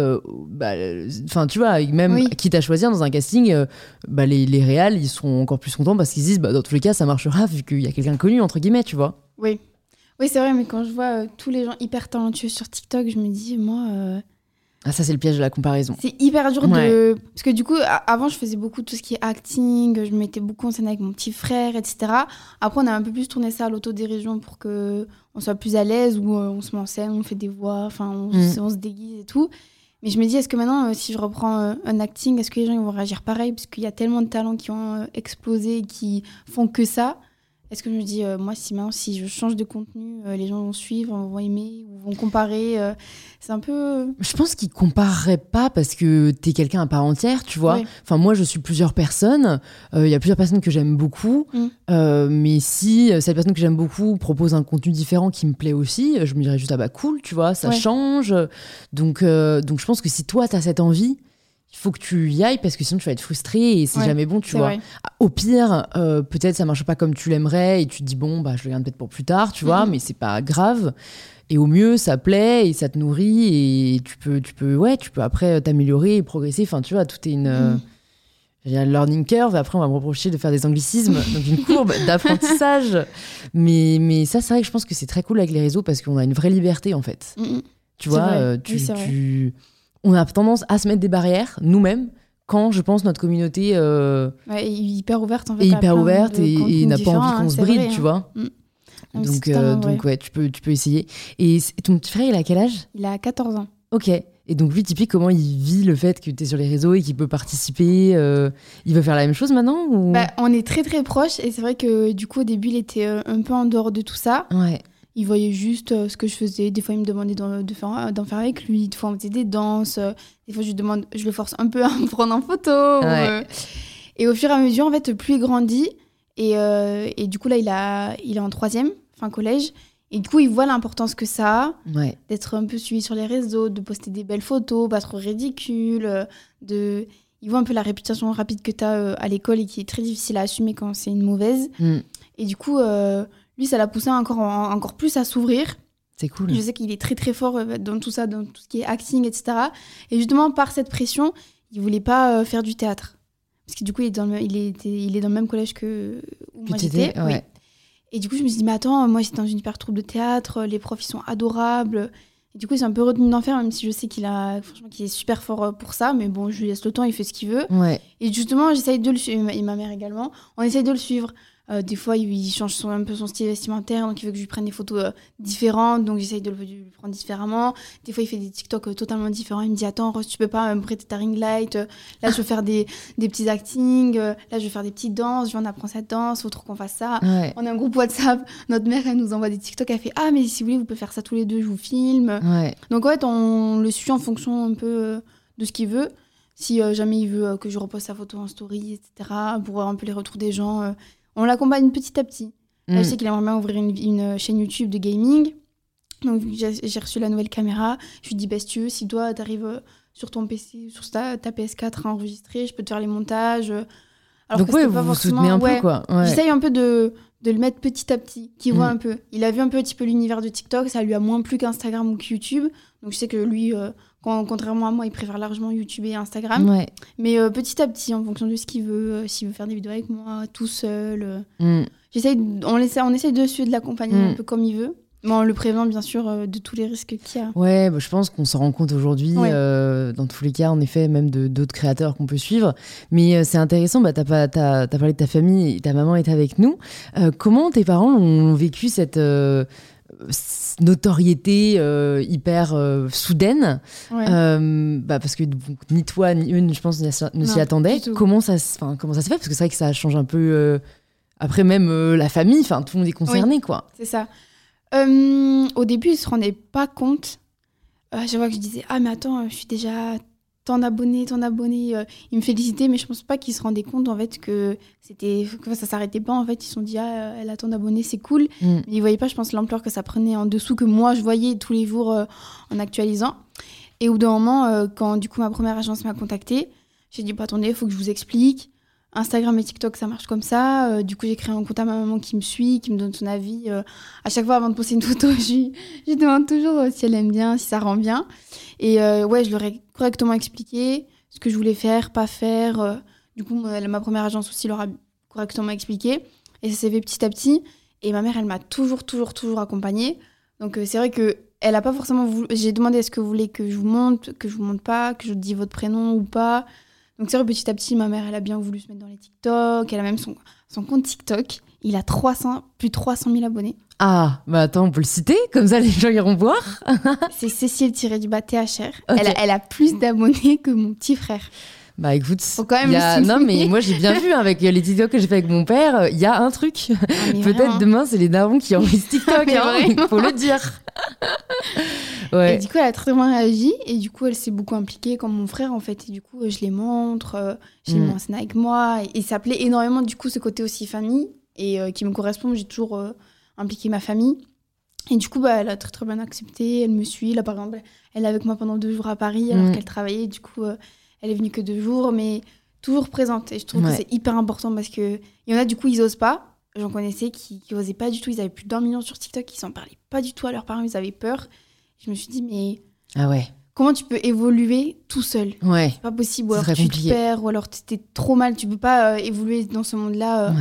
tu vois, même quitte à choisir dans un casting, les réals, ils seront encore plus contents parce qu'ils se disent, dans tous les cas, ça marchera vu qu'il y a quelqu'un connu, entre guillemets, tu vois. Oui, c'est vrai, mais quand je vois tous les gens hyper talentueux sur TikTok, je me dis, moi... ça, c'est le piège de la comparaison. C'est hyper dur de... Parce que du coup, avant, je faisais beaucoup tout ce qui est acting, je me mettais beaucoup en scène avec mon petit frère, etc. Après, on a un peu plus tourné ça à l'autodérision pour qu'on soit plus à l'aise, où on se met en scène, on fait des voix, on se déguise et tout. Mais je me dis, est-ce que maintenant, si je reprends un acting, est-ce que les gens ils vont réagir pareil? Parce qu'il y a tellement de talents qui ont explosé et qui font que ça. Est-ce que je me dis, moi, si je change de contenu, les gens vont suivre, vont aimer, ou vont comparer c'est un peu... Je pense qu'ils compareraient pas parce que t'es quelqu'un à part entière, tu vois. Ouais. Enfin, moi, je suis plusieurs personnes. Il y a plusieurs personnes que j'aime beaucoup. Mais si cette personne que j'aime beaucoup propose un contenu différent qui me plaît aussi, je me dirais juste, cool, tu vois, ça change. Donc, je pense que si toi, t'as cette envie... Il faut que tu y ailles parce que sinon tu vas être frustré et c'est jamais bon, tu vois. Vrai. Au pire, peut-être ça marche pas comme tu l'aimerais et tu te dis je le regarde peut-être pour plus tard, tu vois, mais c'est pas grave. Et au mieux, ça plaît et ça te nourrit et tu peux après t'améliorer et progresser. Enfin, tu vois, tout est une learning curve. Après, on va me reprocher de faire des anglicismes, donc une courbe d'apprentissage. Mais ça, c'est vrai que je pense que c'est très cool avec les réseaux parce qu'on a une vraie liberté en fait. Tu vois, vrai. Oui, c'est vrai. on a tendance à se mettre des barrières nous-mêmes quand je pense notre communauté Ouais, hyper ouverte en fait. est à hyper plein ouverte de et contenus n'a pas envie différents, qu'on se c'est bride, vrai, tu hein. vois. Non, mais c'est totalement vrai. Donc ouais, tu peux essayer. Et ton petit frère, il a quel âge? Il a 14 ans. Ok. Et donc lui, typique, comment il vit le fait que tu es sur les réseaux et qu'il peut participer il veut faire la même chose maintenant ou... Bah, on est très très proches et c'est vrai que du coup au début il était un peu en dehors de tout ça. Ouais. Il voyait juste ce que je faisais. Des fois il me demandait d'en faire avec lui. Des fois on faisait des danses. Des fois je le force un peu à me prendre en photo. Ouais. Et au fur et à mesure en fait plus il grandit et du coup là il est en 3e, fin collège. Et du coup, il voit l'importance que ça a d'être un peu suivi sur les réseaux, de poster des belles photos, pas trop ridicules. Il voit un peu la réputation rapide que tu as à l'école et qui est très difficile à assumer quand c'est une mauvaise. Et du coup, lui, ça l'a poussé encore plus à s'ouvrir. C'est cool. Je sais qu'il est très très fort dans tout ça, dans tout ce qui est acting, etc. Et justement, par cette pression, il voulait pas faire du théâtre. Parce que du coup, il est dans le même collège où moi j'étais. Ouais. Oui. Et du coup, je me suis dit, mais attends, moi, j'étais dans une hyper troupe de théâtre, les profs, ils sont adorables. Et du coup, il s'est un peu retenu d'en faire, même si je sais qu'il est super fort pour ça. Mais bon, je lui laisse le temps, il fait ce qu'il veut. Ouais. Et justement, j'essaye de le suivre, et ma mère également. On essaye de le suivre. Des fois, il change un peu son style vestimentaire, donc il veut que je lui prenne des photos différentes, donc j'essaye de le prendre différemment. Des fois, il fait des TikTok totalement différents. Il me dit, attends, Rose, tu peux pas me prêter ta ring light? Là, je veux faire des petits actings. Là, je veux faire des petites danses. Je viens d'apprendre cette danse. Faut trop qu'on fasse ça. Ouais. On a un groupe WhatsApp. Notre mère, elle nous envoie des TikTok. Elle fait, ah, mais si vous voulez, vous pouvez faire ça tous les deux. Je vous filme. Ouais. Donc, en fait, on le suit en fonction un peu de ce qu'il veut. Si jamais il veut que je reposte sa photo en story, etc., pour voir un peu les retours des gens, on l'accompagne petit à petit. Là, je sais qu'il aimerait bien ouvrir une chaîne YouTube de gaming. Donc, j'ai reçu la nouvelle caméra. Je lui dis, bah, si tu veux, si toi, t'arrives sur ton PC, sur ta PS4 à enregistrer, je peux te faire les montages. Alors donc, ouais, vous vous soutenez un peu, quoi. Ouais. J'essaye un peu de le mettre petit à petit, qu'il voit un peu. Il a vu un petit peu l'univers de TikTok, ça lui a moins plu qu'Instagram ou que YouTube. Donc, je sais que lui, contrairement à moi, il préfère largement YouTube et Instagram. Ouais. Mais petit à petit, en fonction de ce qu'il veut, s'il veut faire des vidéos avec moi, tout seul. On essaye de l'accompagner un peu comme il veut. Mais on le prévient, bien sûr, de tous les risques qu'il y a. Ouais, bah, je pense qu'on s'en rend compte aujourd'hui, dans tous les cas, en effet, même d'autres créateurs qu'on peut suivre. Mais c'est intéressant, bah, t'as parlé de ta famille, ta maman est avec nous. Comment tes parents ont vécu cette notoriété hyper soudaine parce que ni toi ni eux, je pense, ne s'y attendaient. Comment ça se fait? Parce que c'est vrai que ça change un peu... après même la famille, tout le monde est concerné, quoi. C'est ça. Au début, ils se rendaient pas compte. Je vois que je disais, ah mais attends, je suis déjà tant d'abonnés. Ils me félicitaient, mais je pense pas qu'ils se rendaient compte en fait que ça s'arrêtait pas. En fait, ils se sont dit, ah, elle a tant d'abonnés, c'est cool. Mais ils voyaient pas, je pense, l'ampleur que ça prenait en dessous, que moi je voyais tous les jours en actualisant. Et au bout d'un moment, quand du coup ma première agence m'a contactée, j'ai dit, bah, attendez, il faut que je vous explique. Instagram et TikTok, ça marche comme ça. Du coup, j'ai créé un compte à ma maman qui me suit, qui me donne son avis. À chaque fois, avant de poster une photo, je demande toujours si elle aime bien, si ça rend bien. Et je leur ai correctement expliqué ce que je voulais faire, pas faire. Du coup, ma première agence aussi leur a correctement expliqué. Et ça s'est fait petit à petit. Et ma mère, elle m'a toujours accompagnée. Donc, c'est vrai qu'elle n'a pas forcément voulu... J'ai demandé est-ce que vous voulez que je vous montre pas, que je dise votre prénom ou pas. Donc c'est vrai, petit à petit, ma mère, elle a bien voulu se mettre dans les TikTok. Elle a même son compte TikTok. Il a plus de 300 000 abonnés. Ah, bah attends, on peut le citer, comme ça les gens iront voir. C'est Cécile-THR. Okay. Elle a plus d'abonnés que mon petit frère. Bah écoute, faut quand même non mais moi j'ai bien vu avec les TikTok que j'ai fait avec mon père, il y a un truc. Peut-être vraiment. Demain c'est les darons qui enregistrent TikTok, il faut le dire. Ouais. Et du coup elle a très bien réagi et du coup elle s'est beaucoup impliquée comme mon frère en fait. Et du coup je les montre, je les mets en scène avec moi et ça plaît énormément du coup ce côté aussi famille et qui me correspond. J'ai toujours impliqué ma famille. Et du coup, elle a très très bien accepté, elle me suit. Là, par exemple, elle est avec moi pendant 2 jours à Paris alors qu'elle travaillait. Du coup, elle est venue que 2 jours, mais toujours présente. Et je trouve que c'est hyper important parce qu'il y en a, du coup, ils osent pas. J'en connaissais qui osaient pas du tout. Ils avaient plus d'1 million sur TikTok, ils en parlaient pas du tout à leurs parents, ils avaient peur. Je me suis dit, mais comment tu peux évoluer tout seul? C'est pas possible. Ou alors tu te perds, ou alors t'es trop mal. Tu peux pas évoluer dans ce monde-là avec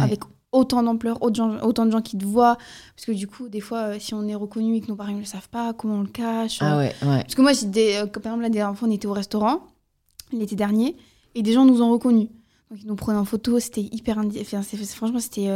autant d'ampleur, autant de gens qui te voient. Parce que du coup, des fois, si on est reconnu et que nos parents ne le savent pas, comment on le cache. Ah ouais. Parce que moi, par exemple, là, des enfants, on était au restaurant l'été dernier et des gens nous ont reconnus. Donc, ils nous prenaient en photo, c'était hyper... franchement, c'était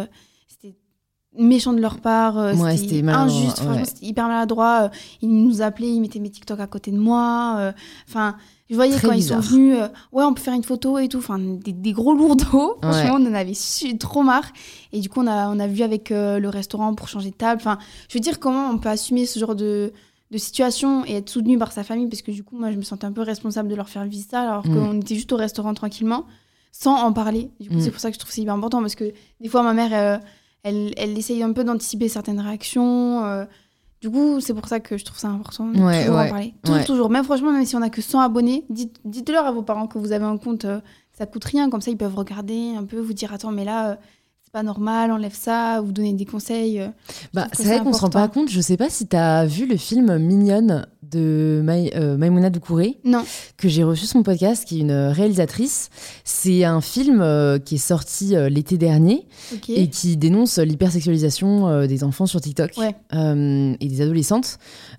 méchant de leur part, c'était injuste, franchement, c'était hyper maladroit. Ils nous appelaient, ils mettaient mes TikTok à côté de moi. Enfin, je voyais très quand bizarre. ils sont venus, ouais, on peut faire une photo et tout. Enfin, des gros lourdeaux. Franchement, on en avait trop marre. Et du coup, on a vu avec le restaurant pour changer de table. Enfin, je veux dire, comment on peut assumer ce genre de situation et être soutenu par sa famille, parce que du coup, moi, je me sentais un peu responsable de leur faire vivre ça, alors qu'on était juste au restaurant tranquillement, sans en parler. Du coup, c'est pour ça que je trouve que c'est hyper important, parce que des fois, ma mère, elle essaye un peu d'anticiper certaines réactions. Du coup, c'est pour ça que je trouve ça important de toujours en parler. Toujours. Même franchement, même si on n'a que 100 abonnés, dites-leur à vos parents que vous avez un compte, ça coûte rien, comme ça, ils peuvent regarder un peu, vous dire, attends, mais là... c'est pas normal, enlève ça, vous donner des conseils. C'est vrai qu'on se rend pas compte. Je sais pas si t'as vu le film Mignonne de Maïmouna Doucouré, non, que j'ai reçu sur mon podcast, qui est une réalisatrice. C'est un film qui est sorti l'été dernier et qui dénonce l'hypersexualisation des enfants sur TikTok et des adolescentes.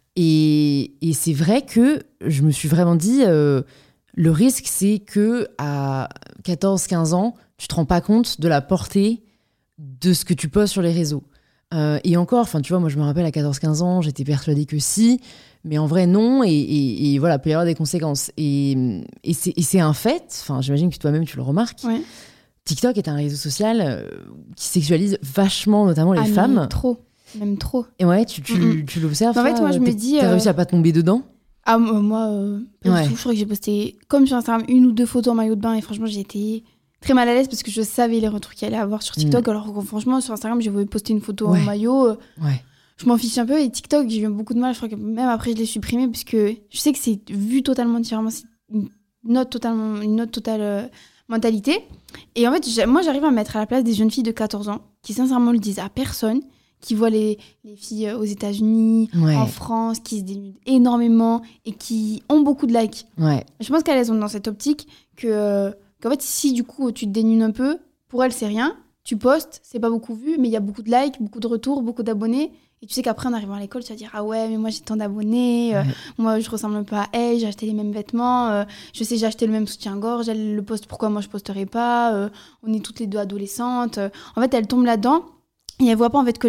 Et c'est vrai que je me suis vraiment dit, le risque, c'est que à 14-15 ans, tu te rends pas compte de la portée de ce que tu postes sur les réseaux. Et encore, tu vois, moi je me rappelle à 14-15 ans, j'étais persuadée que si, mais en vrai non, et voilà, peut y avoir des conséquences. Et c'est un fait, j'imagine que toi-même tu le remarques, TikTok est un réseau social qui sexualise vachement, notamment les femmes. Même trop. Et ouais, tu l'observes. En fait, moi je me dis... T'as réussi à pas tomber dedans? Ah, moi, je crois que j'ai posté, comme sur Instagram, 1 ou 2 photos en maillot de bain, et franchement, j'ai été... très mal à l'aise parce que je savais les retours qu'il allait avoir sur TikTok. Alors que franchement, sur Instagram, j'ai voulu poster une photo en maillot. Je m'en fiche un peu. Et TikTok, j'ai eu beaucoup de mal. Je crois que même après, je l'ai supprimé parce que je sais que c'est vu totalement différemment. C'est une autre totale mentalité. Et en fait, moi, j'arrive à me mettre à la place des jeunes filles de 14 ans qui, sincèrement, le disent à personne, qui voient les filles aux États-Unis, en France, qui se dénudent énormément et qui ont beaucoup de likes. Je pense qu'elles sont dans cette optique qu'en fait, si du coup tu te dénudes un peu, pour elles c'est rien, tu postes, c'est pas beaucoup vu, mais il y a beaucoup de likes, beaucoup de retours, beaucoup d'abonnés, et tu sais qu'après en arrivant à l'école, tu vas dire ah ouais, mais moi j'ai tant d'abonnés, moi je ressemble un peu à elle, j'ai acheté les mêmes vêtements, je sais j'ai acheté le même soutien-gorge, elle le poste, pourquoi moi je posterai pas, on est toutes les deux adolescentes. En fait, elles tombent là-dedans et elles voient pas en fait que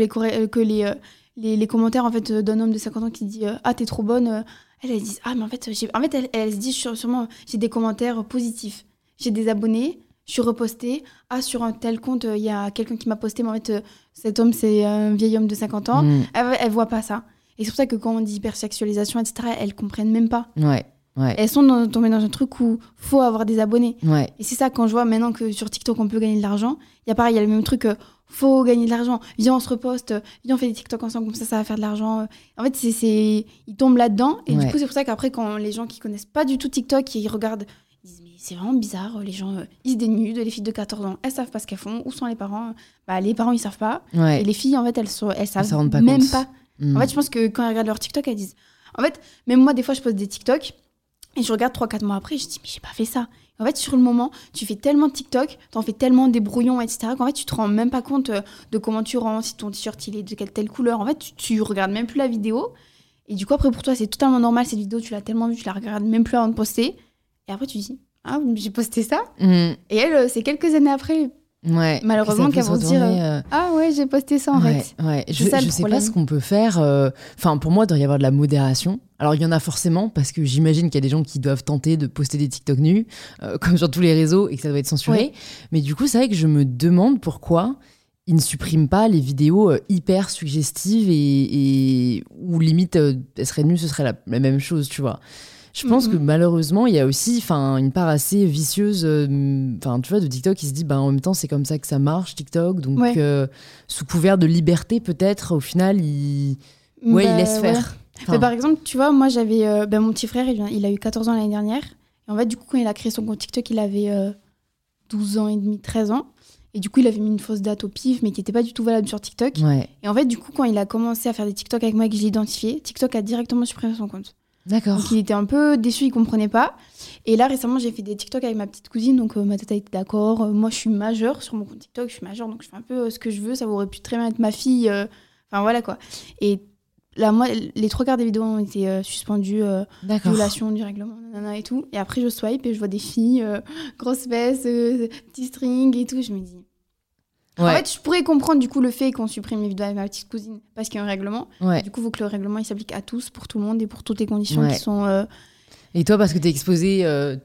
les commentaires en fait d'un homme de 50 ans qui dit ah t'es trop bonne, elles disent ah mais en fait elles se disent sûrement j'ai des commentaires positifs. J'ai des abonnés, je suis repostée. Ah, sur un tel compte, il y a quelqu'un qui m'a posté, mais en fait, cet homme, c'est un vieil homme de 50 ans. Elle voit pas ça. Et c'est pour ça que quand on dit hypersexualisation, etc., elles comprennent même pas. Elles sont tombées dans un truc où faut avoir des abonnés. Et c'est ça, quand je vois maintenant que sur TikTok, on peut gagner de l'argent, il y a le même truc, faut gagner de l'argent. Viens, on se reposte, viens, on fait des TikTok ensemble, comme ça va faire de l'argent. En fait, ils tombent là-dedans. Et du coup, c'est pour ça qu'après, quand les gens qui connaissent pas du tout TikTok, ils regardent, ils disent, mais c'est vraiment bizarre, les gens, ils se dénudent, les filles de 14 ans, elles savent pas ce qu'elles font. Où sont les parents? Les parents, ils savent pas. Et les filles, en fait, elles savent même pas. En fait, je pense que quand elles regardent leur TikTok, elles disent... En fait, même moi, des fois, je poste des TikTok et je regarde 3-4 mois après, je dis, mais j'ai pas fait ça. En fait, sur le moment, tu fais tellement de TikTok, t'en fais tellement des brouillons, etc., qu'en fait, tu te rends même pas compte de comment tu rends, si ton t-shirt, il est de telle couleur. En fait, tu regardes même plus la vidéo. Et du coup, après, pour toi, c'est totalement normal, cette vidéo, tu l'as tellement vue, tu la regardes même plus avant de poster. Et après, tu dis, ah, j'ai posté ça. Et elles, c'est quelques années après, malheureusement, qu'elles vont se dire, ah ouais, j'ai posté ça en fait. Je sais pas ce qu'on peut faire. Enfin, pour moi, il doit y avoir de la modération. Alors, il y en a forcément, parce que j'imagine qu'il y a des gens qui doivent tenter de poster des TikTok nus, comme sur tous les réseaux, et que ça doit être censuré. Mais du coup, c'est vrai que je me demande pourquoi ils ne suppriment pas les vidéos hyper suggestives et où limite, elles seraient nues, ce serait la même chose, tu vois. Je pense que malheureusement, il y a aussi une part assez vicieuse tu vois, de TikTok qui se dit en même temps, c'est comme ça que ça marche, TikTok. Donc, sous couvert de liberté, peut-être, au final, il laisse faire. Mais par exemple, tu vois, moi, j'avais... mon petit frère, il a eu 14 ans l'année dernière. Et en fait, du coup, quand il a créé son compte TikTok, il avait 12 ans et demi, 13 ans. Et du coup, il avait mis une fausse date au pif, mais qui n'était pas du tout valable sur TikTok. Et en fait, du coup, quand il a commencé à faire des TikTok avec moi et que je l'ai identifié, TikTok a directement supprimé son compte. D'accord. Donc il était un peu déçu, il comprenait pas. Et là récemment j'ai fait des TikTok avec ma petite cousine, donc ma tata était d'accord. Moi je suis majeure sur mon compte TikTok, je suis majeure, donc je fais un peu ce que je veux. Ça aurait pu très bien être ma fille. Enfin voilà quoi. Et là moi les 3 quarts des vidéos ont été suspendues, D'accord. violation du règlement, nanana et tout. Et après je swipe et je vois des filles grosses fesses, petits strings et tout. Je me dis. Ouais. En fait, je pourrais comprendre du coup le fait qu'on supprime les vidéos avec ma petite cousine parce qu'il y a un règlement. Ouais. Du coup, il faut que le règlement il s'applique à tous, pour tout le monde et pour toutes les conditions Ouais. qui sont. Et toi, parce que t'es exposé,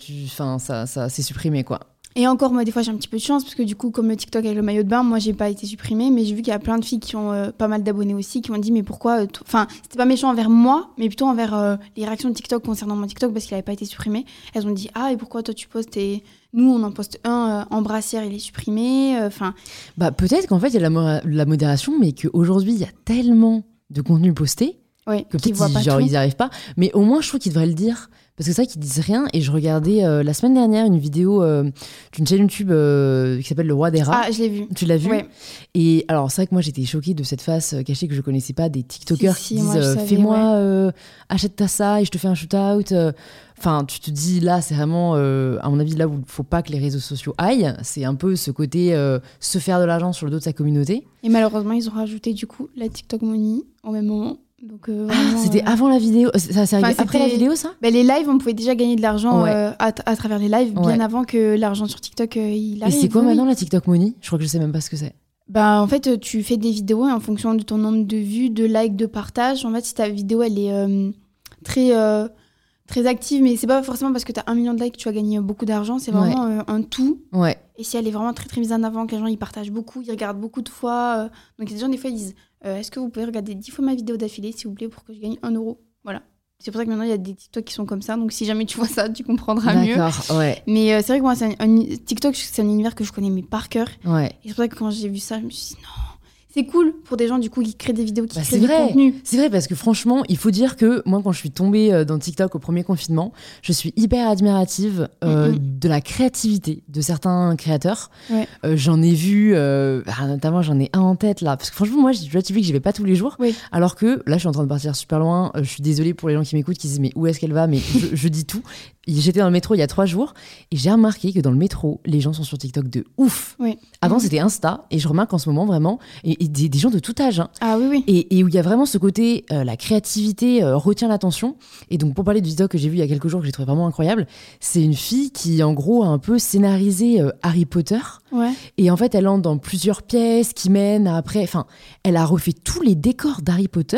ça s'est supprimé, quoi. Et encore, moi, des fois, j'ai un petit peu de chance parce que du coup, comme le TikTok avec le maillot de bain, moi, j'ai pas été supprimée, mais j'ai vu qu'il y a plein de filles qui ont pas mal d'abonnés aussi, qui m'ont dit, mais pourquoi. Enfin, c'était pas méchant envers moi, mais plutôt envers les réactions de TikTok concernant mon TikTok parce qu'il avait pas été supprimé. Elles ont dit, ah, et pourquoi toi tu postes et nous, on en poste un en brassière, il est supprimé. Enfin. Bah, peut-être qu'en fait, il y a la modération, mais qu'aujourd'hui, il y a tellement de contenu posté Ouais, que qui voient pas genre, tout. ils n'y arrivent pas. Mais au moins, je trouve qu'ils devraient le dire. Parce que c'est vrai qu'ils disent rien. Et je regardais la semaine dernière une vidéo d'une chaîne YouTube qui s'appelle Le Roi des Rats. Ah, je l'ai vu. Tu l'as vu? Ouais. Et alors, c'est vrai que moi, j'étais choquée de cette face cachée que je connaissais pas, des TikTokers Si, qui moi, disent je savais, fais-moi, achète-ta ça et je te fais un shoot-out. Enfin, tu te dis là, c'est vraiment, à mon avis, là où il faut pas que les réseaux sociaux aillent. C'est un peu ce côté se faire de l'argent sur le dos de sa communauté. Et malheureusement, ils ont rajouté du coup la TikTok Money au même moment. Donc, c'était avant la vidéo. Ça s'est arrivé après la vidéo, ça? Ben, les lives, on pouvait déjà gagner de l'argent à travers les lives, bien avant que l'argent sur TikTok il arrive. Et c'est quoi maintenant la TikTok Money? Je crois que je sais même pas ce que c'est. Bah, en fait, tu fais des vidéos et en fonction de ton nombre de vues, de likes, de partages, en fait, si ta vidéo elle est très active, mais c'est pas forcément parce que tu as 1 million de likes que tu vas gagner beaucoup d'argent, c'est vraiment un tout. Ouais. Et si elle est vraiment très très mise en avant, que les gens ils partagent beaucoup, ils regardent beaucoup de fois. Donc il y a des gens, des fois, ils disent est-ce que vous pouvez regarder 10 fois ma vidéo d'affilée, s'il vous plaît, pour que je gagne 1 euro? Voilà. C'est pour ça que maintenant, il y a des TikTok qui sont comme ça. Donc si jamais tu vois ça, tu comprendras mieux. D'accord, ouais. Mais c'est vrai que moi, TikTok, c'est un univers que je connais mais par cœur. Ouais. Et c'est pour ça que quand j'ai vu ça, je me suis dit non. C'est cool pour des gens du coup qui créent des vidéos, qui créent c'est du vrai. contenu. C'est vrai parce que franchement, il faut dire que moi, quand je suis tombée dans TikTok au premier confinement, je suis hyper admirative de la créativité de certains créateurs. Ouais. J'en ai vu, notamment j'en ai un en tête là, parce que franchement, moi, tu vois, typique, j'y vais pas tous les jours. Oui. Alors que là, je suis en train de partir super loin. Je suis désolée pour les gens qui m'écoutent, qui disent mais où est-ce qu'elle va? Mais je dis tout. J'étais dans le métro il y a 3 jours et j'ai remarqué que dans le métro, les gens sont sur TikTok de ouf. Oui. Avant, c'était Insta et je remarque en ce moment vraiment et des gens de tout âge. Hein. Ah oui, oui. Et où il y a vraiment ce côté, la créativité retient l'attention. Et donc, pour parler du TikTok que j'ai vu il y a quelques jours, que j'ai trouvé vraiment incroyable, c'est une fille qui, en gros, a un peu scénarisé Harry Potter. Ouais. Et en fait, elle entre dans plusieurs pièces qui mènent après. Enfin, elle a refait tous les décors d'Harry Potter.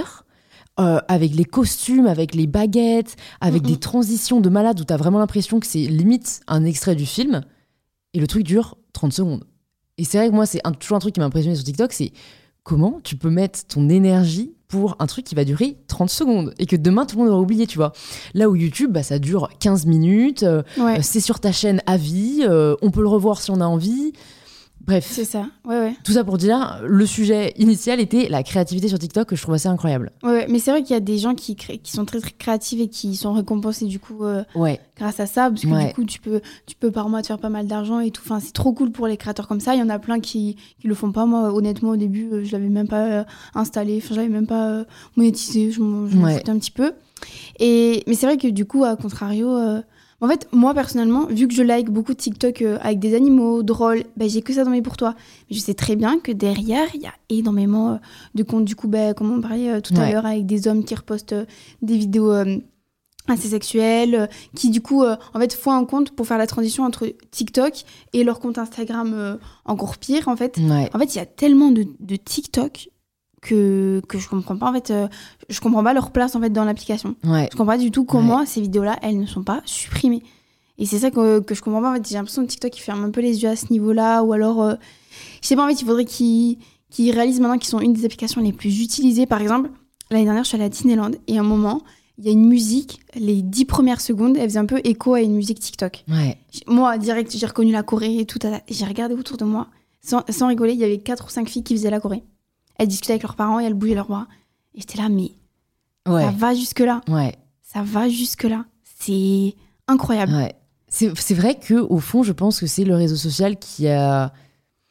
Avec les costumes, avec les baguettes, avec des transitions de malade où t'as vraiment l'impression que c'est limite un extrait du film. Et le truc dure 30 secondes. Et c'est vrai que moi, c'est toujours un truc qui m'a impressionné sur TikTok, c'est comment tu peux mettre ton énergie pour un truc qui va durer 30 secondes et que demain, tout le monde aura oublié, tu vois. Là où YouTube, bah, ça dure 15 minutes, c'est sur ta chaîne à vie, on peut le revoir si on a envie. Bref, c'est ça. Ouais. Tout ça pour dire, le sujet initial était la créativité sur TikTok que je trouve assez incroyable. Ouais, mais c'est vrai qu'il y a des gens qui sont très, très créatifs et qui sont récompensés du coup grâce à ça, parce que du coup tu peux par mois te faire pas mal d'argent et tout. Enfin, c'est trop cool pour les créateurs comme ça. Il y en a plein qui le font pas. Moi, honnêtement, au début, je l'avais même pas installé, enfin, je l'avais même pas monétisé. Je m'en foutais un petit peu. Mais c'est vrai que du coup, à contrario. En fait, moi, personnellement, vu que je like beaucoup de TikTok avec des animaux drôles, j'ai que ça dans mes pour toi. Mais je sais très bien que derrière, il y a énormément de comptes, du coup, comme on parlait tout à l'heure, avec des hommes qui repostent des vidéos assez sexuelles, qui, du coup, en fait, font un compte pour faire la transition entre TikTok et leur compte Instagram encore pire, en fait. Ouais. En fait, il y a tellement de TikTok que je comprends pas, en fait, je comprends pas leur place, en fait, dans l'application. Ouais. Je comprends pas du tout comment ces vidéos-là, elles ne sont pas supprimées. Et c'est ça que je comprends pas, en fait. J'ai l'impression que TikTok, il ferme un peu les yeux à ce niveau-là, ou alors, je sais pas, en fait, il faudrait qu'ils réalisent maintenant qu'ils sont une des applications les plus utilisées. Par exemple, l'année dernière, je suis allée à Disneyland, et à un moment, il y a une musique, les 10 premières secondes, elle faisait un peu écho à une musique TikTok. Ouais. Moi, direct, j'ai reconnu la Corée et tout, j'ai regardé autour de moi, sans rigoler, il y avait 4 ou 5 filles qui faisaient la Corée. Elles discutaient avec leurs parents et elles bougeaient leurs bras. Et j'étais là, mais ça va jusque-là. Ouais. Ça va jusque-là. C'est incroyable. Ouais. C'est vrai qu'au fond, je pense que c'est le réseau social qui a,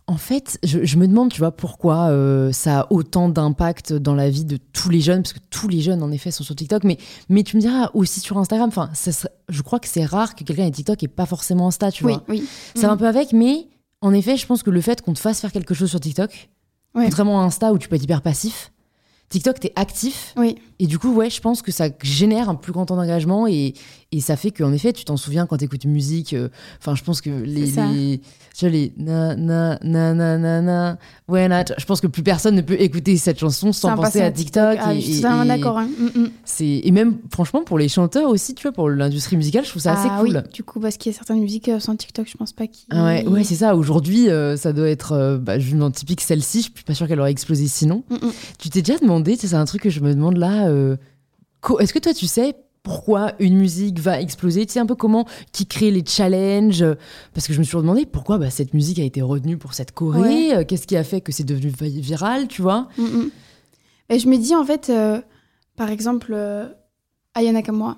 En fait, je me demande, tu vois, pourquoi ça a autant d'impact dans la vie de tous les jeunes, parce que tous les jeunes, en effet, sont sur TikTok, mais tu me diras aussi sur Instagram, enfin, je crois que c'est rare que quelqu'un ait TikTok et pas forcément Insta, tu vois. Oui. Ça va un peu avec, mais en effet, je pense que le fait qu'on te fasse faire quelque chose sur TikTok, contrairement à Insta où tu peux être hyper passif, TikTok, t'es actif. Oui. Et du coup, je pense que ça génère un plus grand temps d'engagement et ça fait qu'en effet, tu t'en souviens quand t'écoutes une musique. Enfin, je pense que les na na na na na na je pense que plus personne ne peut écouter cette chanson sans penser à TikTok. Je suis totalement d'accord. Hein. Et même, franchement, pour les chanteurs aussi, tu vois, pour l'industrie musicale, je trouve ça assez cool. Oui, du coup, parce qu'il y a certaines musiques sans TikTok, je pense pas qu'il... Ouais, c'est ça. Aujourd'hui, ça doit être, justement, typique celle-ci. Je suis pas sûre qu'elle aurait explosé sinon. Tu t'es déjà demandé, c'est un truc que je me demande là, est-ce que toi, tu sais pourquoi une musique va exploser, tu sais un peu qui crée les challenges, parce que je me suis toujours demandé pourquoi cette musique a été retenue pour cette choré, qu'est-ce qui a fait que c'est devenu viral, tu vois. Et je me dis en fait, par exemple, Aya Nakamura,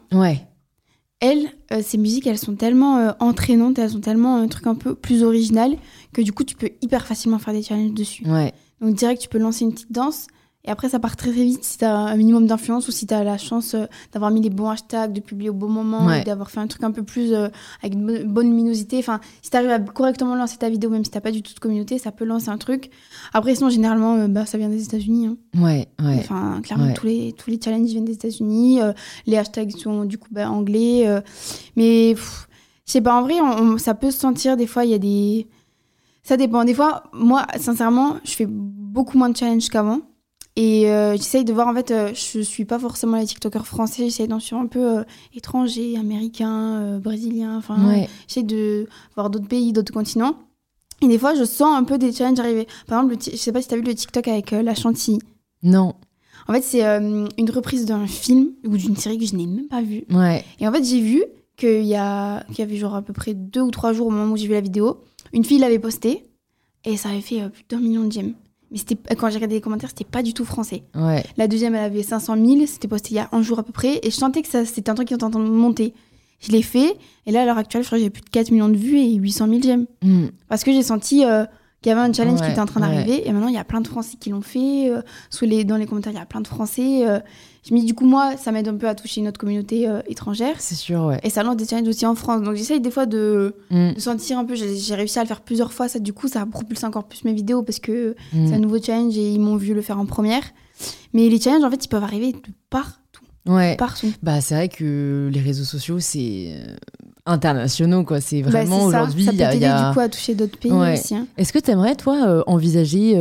elle, ces musiques, elles sont tellement entraînantes, elles ont tellement un truc un peu plus original que du coup tu peux hyper facilement faire des challenges dessus. Donc direct tu peux lancer une petite danse. Et après, ça part très très vite si tu as un minimum d'influence ou si tu as la chance d'avoir mis les bons hashtags, de publier au bon moment, et d'avoir fait un truc un peu plus avec une bonne luminosité. Enfin, si tu arrives à correctement lancer ta vidéo, même si tu n'as pas du tout de communauté, ça peut lancer un truc. Après, sinon, généralement, ça vient des États-Unis. Hein. Enfin, clairement, tous les challenges viennent des États-Unis. Les hashtags sont du coup anglais. Mais je sais pas, en vrai, ça peut se sentir. Des fois, il y a des... Ça dépend. Des fois, moi, sincèrement, je fais beaucoup moins de challenges qu'avant. Et j'essaye de voir, en fait, je suis pas forcément les TikTokers français, j'essaye d'en suivre un peu étrangers, américains, brésiliens, enfin, j'essaye de voir d'autres pays, d'autres continents. Et des fois, je sens un peu des challenges arriver. Par exemple, je sais pas si t'as vu le TikTok avec La Chantilly. Non. En fait, c'est une reprise d'un film ou d'une série que je n'ai même pas vue. Et en fait, j'ai vu qu'il y avait genre à peu près 2 ou 3 jours au moment où j'ai vu la vidéo, une fille l'avait posté et ça avait fait plus d'1 million de j'aime. Mais quand j'ai regardé les commentaires, c'était pas du tout français. La deuxième, elle avait 500 000, c'était posté il y a 1 jour à peu près, et je sentais que c'était un truc qui était en train de monter. Je l'ai fait, et là, à l'heure actuelle, je crois que j'ai plus de 4 millions de vues et 800 000 j'aime. Parce que j'ai senti qu'il y avait un challenge qui était en train d'arriver, et maintenant, il y a plein de Français qui l'ont fait. Dans les commentaires, il y a plein de Français. Je me dis, du coup, moi, ça m'aide un peu à toucher une autre communauté étrangère. C'est sûr, Et ça lance des challenges aussi en France. Donc, j'essaye des fois de sentir un peu. J'ai réussi à le faire plusieurs fois. Ça, du coup, ça propulse encore plus mes vidéos parce que c'est un nouveau challenge et ils m'ont vu le faire en première. Mais les challenges, en fait, ils peuvent arriver de partout. Partout. C'est vrai que les réseaux sociaux, c'est internationaux, quoi. C'est vraiment aujourd'hui. Ça peut t'aider du coup à toucher d'autres pays aussi. Hein. Est-ce que tu aimerais, toi, envisager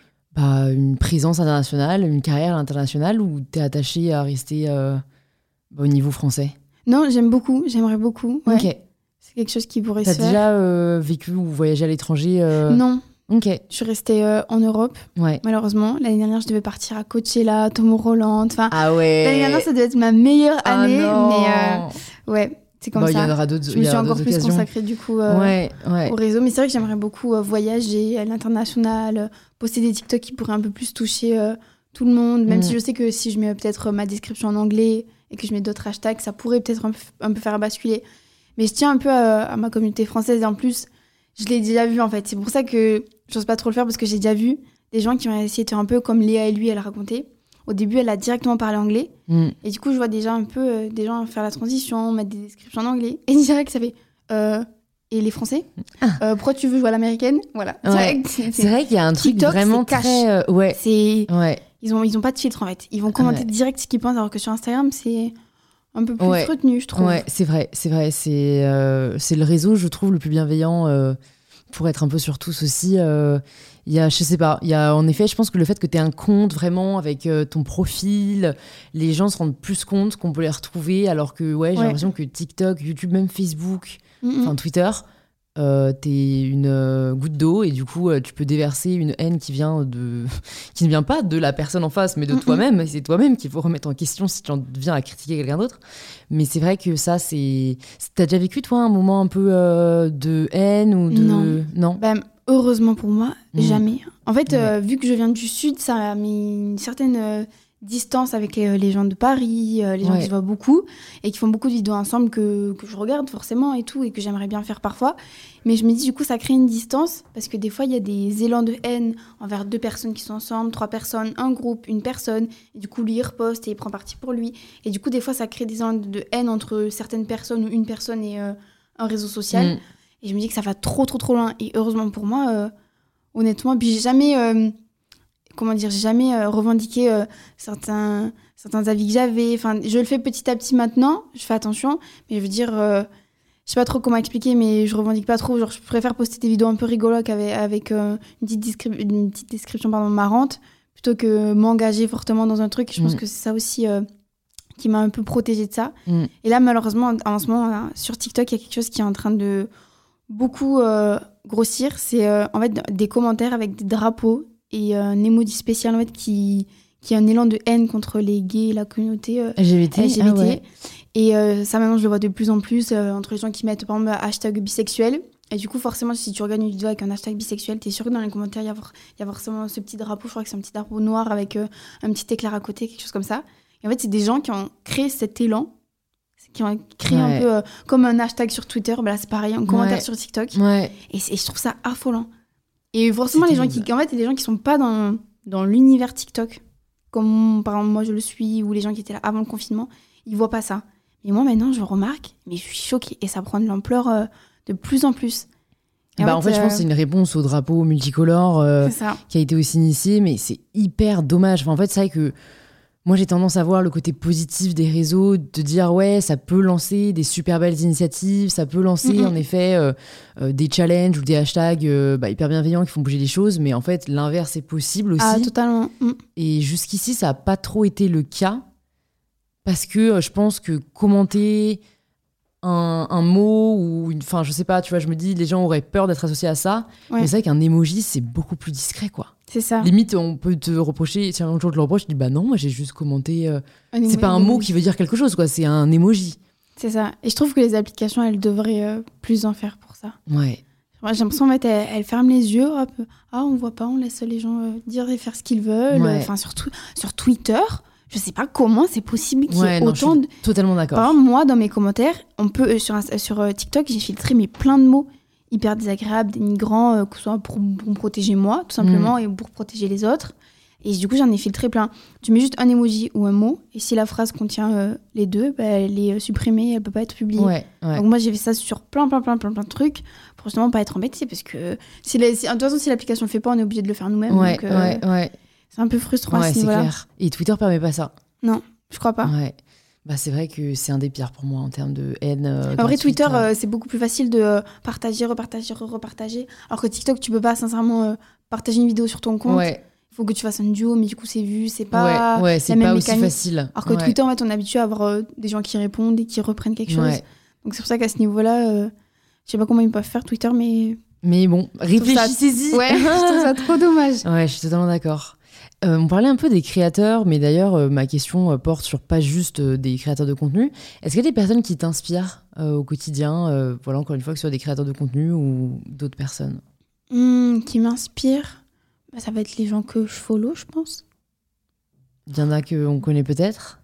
une présence internationale, une carrière internationale, ou t'es attachée à rester au niveau français? Non, j'aimerais beaucoup. Ouais. Ok. C'est quelque chose qui pourrait se faire. T'as déjà vécu ou voyagé à l'étranger Non. Ok. Je suis restée en Europe, malheureusement. L'année dernière, je devais partir à Coachella, Tomorrowland. Enfin, l'année dernière, ça devait être ma meilleure année. Mais c'est comme ça. Il y en aura d'autres. Je me suis encore plus consacrée du coup au réseau. Mais c'est vrai que j'aimerais beaucoup voyager à l'international, poster des TikTok qui pourraient un peu plus toucher tout le monde. Même si je sais que si je mets peut-être ma description en anglais et que je mets d'autres hashtags, ça pourrait peut-être un peu faire basculer. Mais je tiens un peu à ma communauté française et en plus, je l'ai déjà vu en fait. C'est pour ça que j'ose pas trop le faire parce que j'ai déjà vu des gens qui ont essayé de faire un peu comme Léa et lui, elle racontait. Au début, elle a directement parlé anglais. Et du coup, je vois déjà un peu des gens faire la transition, mettre des descriptions en anglais. Et direct, ça fait et les Français pourquoi tu veux jouer à l'américaine? Voilà. C'est vrai qu'il y a un truc TikTok, vraiment très... Ils ont pas de filtre en fait. Ils vont commenter direct ce qu'ils pensent, alors que sur Instagram, c'est un peu plus retenu, je trouve. C'est vrai. C'est le réseau, je trouve, le plus bienveillant pour être un peu sur tous aussi. Il y a, je sais pas, il y a en effet, je pense que le fait que tu aies un compte vraiment avec ton profil, les gens se rendent plus compte qu'on peut les retrouver, alors que j'ai l'impression que TikTok, YouTube, même Facebook, enfin Twitter, t'es une goutte d'eau et du coup tu peux déverser une haine qui ne vient pas de la personne en face, mais de toi-même. Et c'est toi-même qu'il faut remettre en question si tu en viens à critiquer quelqu'un d'autre. Mais c'est vrai que ça, t'as déjà vécu toi un moment un peu de haine ou de... Non. Heureusement pour moi, jamais. En fait, vu que je viens du Sud, ça a mis une certaine distance avec les gens de Paris, les gens qui se voient beaucoup et qui font beaucoup de vidéos ensemble que je regarde forcément et tout et que j'aimerais bien faire parfois. Mais je me dis du coup ça crée une distance parce que des fois il y a des élans de haine envers 2 personnes qui sont ensemble, 3 personnes, un groupe, une personne. Et du coup lui il reposte et il prend parti pour lui. Et du coup des fois ça crée des élans de haine entre certaines personnes ou une personne et un réseau social. Et je me dis que ça va trop loin. Et heureusement pour moi, honnêtement, puis j'ai jamais... j'ai jamais revendiqué certains avis que j'avais. Enfin, je le fais petit à petit maintenant, je fais attention, mais je veux dire, je sais pas trop comment expliquer, mais je revendique pas trop. Genre, je préfère poster des vidéos un peu rigolotes avec une petite description marrante, plutôt que m'engager fortement dans un truc. Je pense que c'est ça aussi qui m'a un peu protégée de ça. Et là, malheureusement, en ce moment, là, sur TikTok, il y a quelque chose qui est en train de beaucoup grossir. C'est en fait des commentaires avec des drapeaux et un emoji spécial en fait qui a un élan de haine contre les gays et la communauté LGBT. Ah ouais. Et ça maintenant je le vois de plus en plus entre les gens qui mettent par exemple hashtag bisexuel. Et du coup forcément si tu regardes une vidéo avec un hashtag bisexuel, t'es sûr que dans les commentaires il y a forcément ce petit drapeau, je crois que c'est un petit drapeau noir avec un petit éclair à côté, quelque chose comme ça. Et en fait c'est des gens qui ont créé cet élan, qui ont créé un peu comme un hashtag sur Twitter, bah là c'est pareil, un commentaire sur TikTok. Et je trouve ça affolant. Et forcément, les gens qui sont pas dans l'univers TikTok, comme par exemple moi je le suis, ou les gens qui étaient là avant le confinement, ils voient pas ça. Mais moi maintenant, je le remarque, mais je suis choquée. Et ça prend de l'ampleur de plus en plus. Et en fait, je pense que c'est une réponse au drapeau multicolore qui a été aussi initié, mais c'est hyper dommage. Enfin, en fait, c'est vrai que moi, j'ai tendance à voir le côté positif des réseaux, de dire ouais, ça peut lancer des super belles initiatives, ça peut lancer en effet des challenges ou des hashtags hyper bienveillants qui font bouger les choses, mais en fait, l'inverse est possible aussi. Ah, totalement. Et jusqu'ici, ça n'a pas trop été le cas, parce que je pense que commenter un mot ou enfin, je sais pas, tu vois, je me dis, les gens auraient peur d'être associés à ça, mais c'est vrai qu'un emoji, c'est beaucoup plus discret, quoi. C'est ça. Limite, on peut te reprocher, si un jour je te le reproche, je dis bah non, moi j'ai juste commenté. C'est pas un mot qui veut dire quelque chose, quoi, c'est un emoji. C'est ça. Et je trouve que les applications, elles devraient plus en faire pour ça. Ouais. Moi, j'ai l'impression, en fait, elles ferment les yeux, hop, on voit pas, on laisse les gens dire et faire ce qu'ils veulent. Enfin, surtout sur Twitter, je sais pas comment c'est possible qu'il y ait autant de. Totalement d'accord. Par exemple, moi, dans mes commentaires, on peut, sur TikTok, j'ai filtré plein de mots hyper désagréables, dénigrants, que ce soit pour me protéger moi, tout simplement, et pour protéger les autres. Et du coup, j'en ai filtré plein. Tu mets juste un emoji ou un mot, et si la phrase contient les deux, elle est supprimée, elle peut pas être publiée. Donc moi, j'ai fait ça sur plein de trucs, pour justement pas être embêtée, parce que de toute façon, si l'application le fait pas, on est obligé de le faire nous-mêmes. Donc, c'est un peu frustrant à ce niveau-là. C'est clair. Et Twitter permet pas ça. Non, je crois pas. Bah, c'est vrai que c'est un des pires pour moi en termes de haine. En vrai, Twitter, c'est beaucoup plus facile de partager, repartager. Alors que TikTok, tu peux pas sincèrement partager une vidéo sur ton compte. Il faut que tu fasses un duo, mais du coup, c'est vu, c'est pas c'est la même pas mécanique. aussi facile. Alors que Twitter, en fait, on est habitué à avoir des gens qui répondent et qui reprennent quelque chose. Donc c'est pour ça qu'à ce niveau-là, je sais pas comment ils peuvent faire Twitter, mais... Mais bon, réfléchissez-y. Ouais, je trouve ça trop dommage. Ouais, je suis totalement d'accord. On parlait un peu des créateurs, mais d'ailleurs, ma question porte sur pas juste des créateurs de contenu. Est-ce qu'il y a des personnes qui t'inspirent au quotidien, voilà, encore une fois, que ce soit des créateurs de contenu ou d'autres personnes qui m'inspirent, ça va être les gens que je follow, je pense. Il y en a qu'on connaît peut-être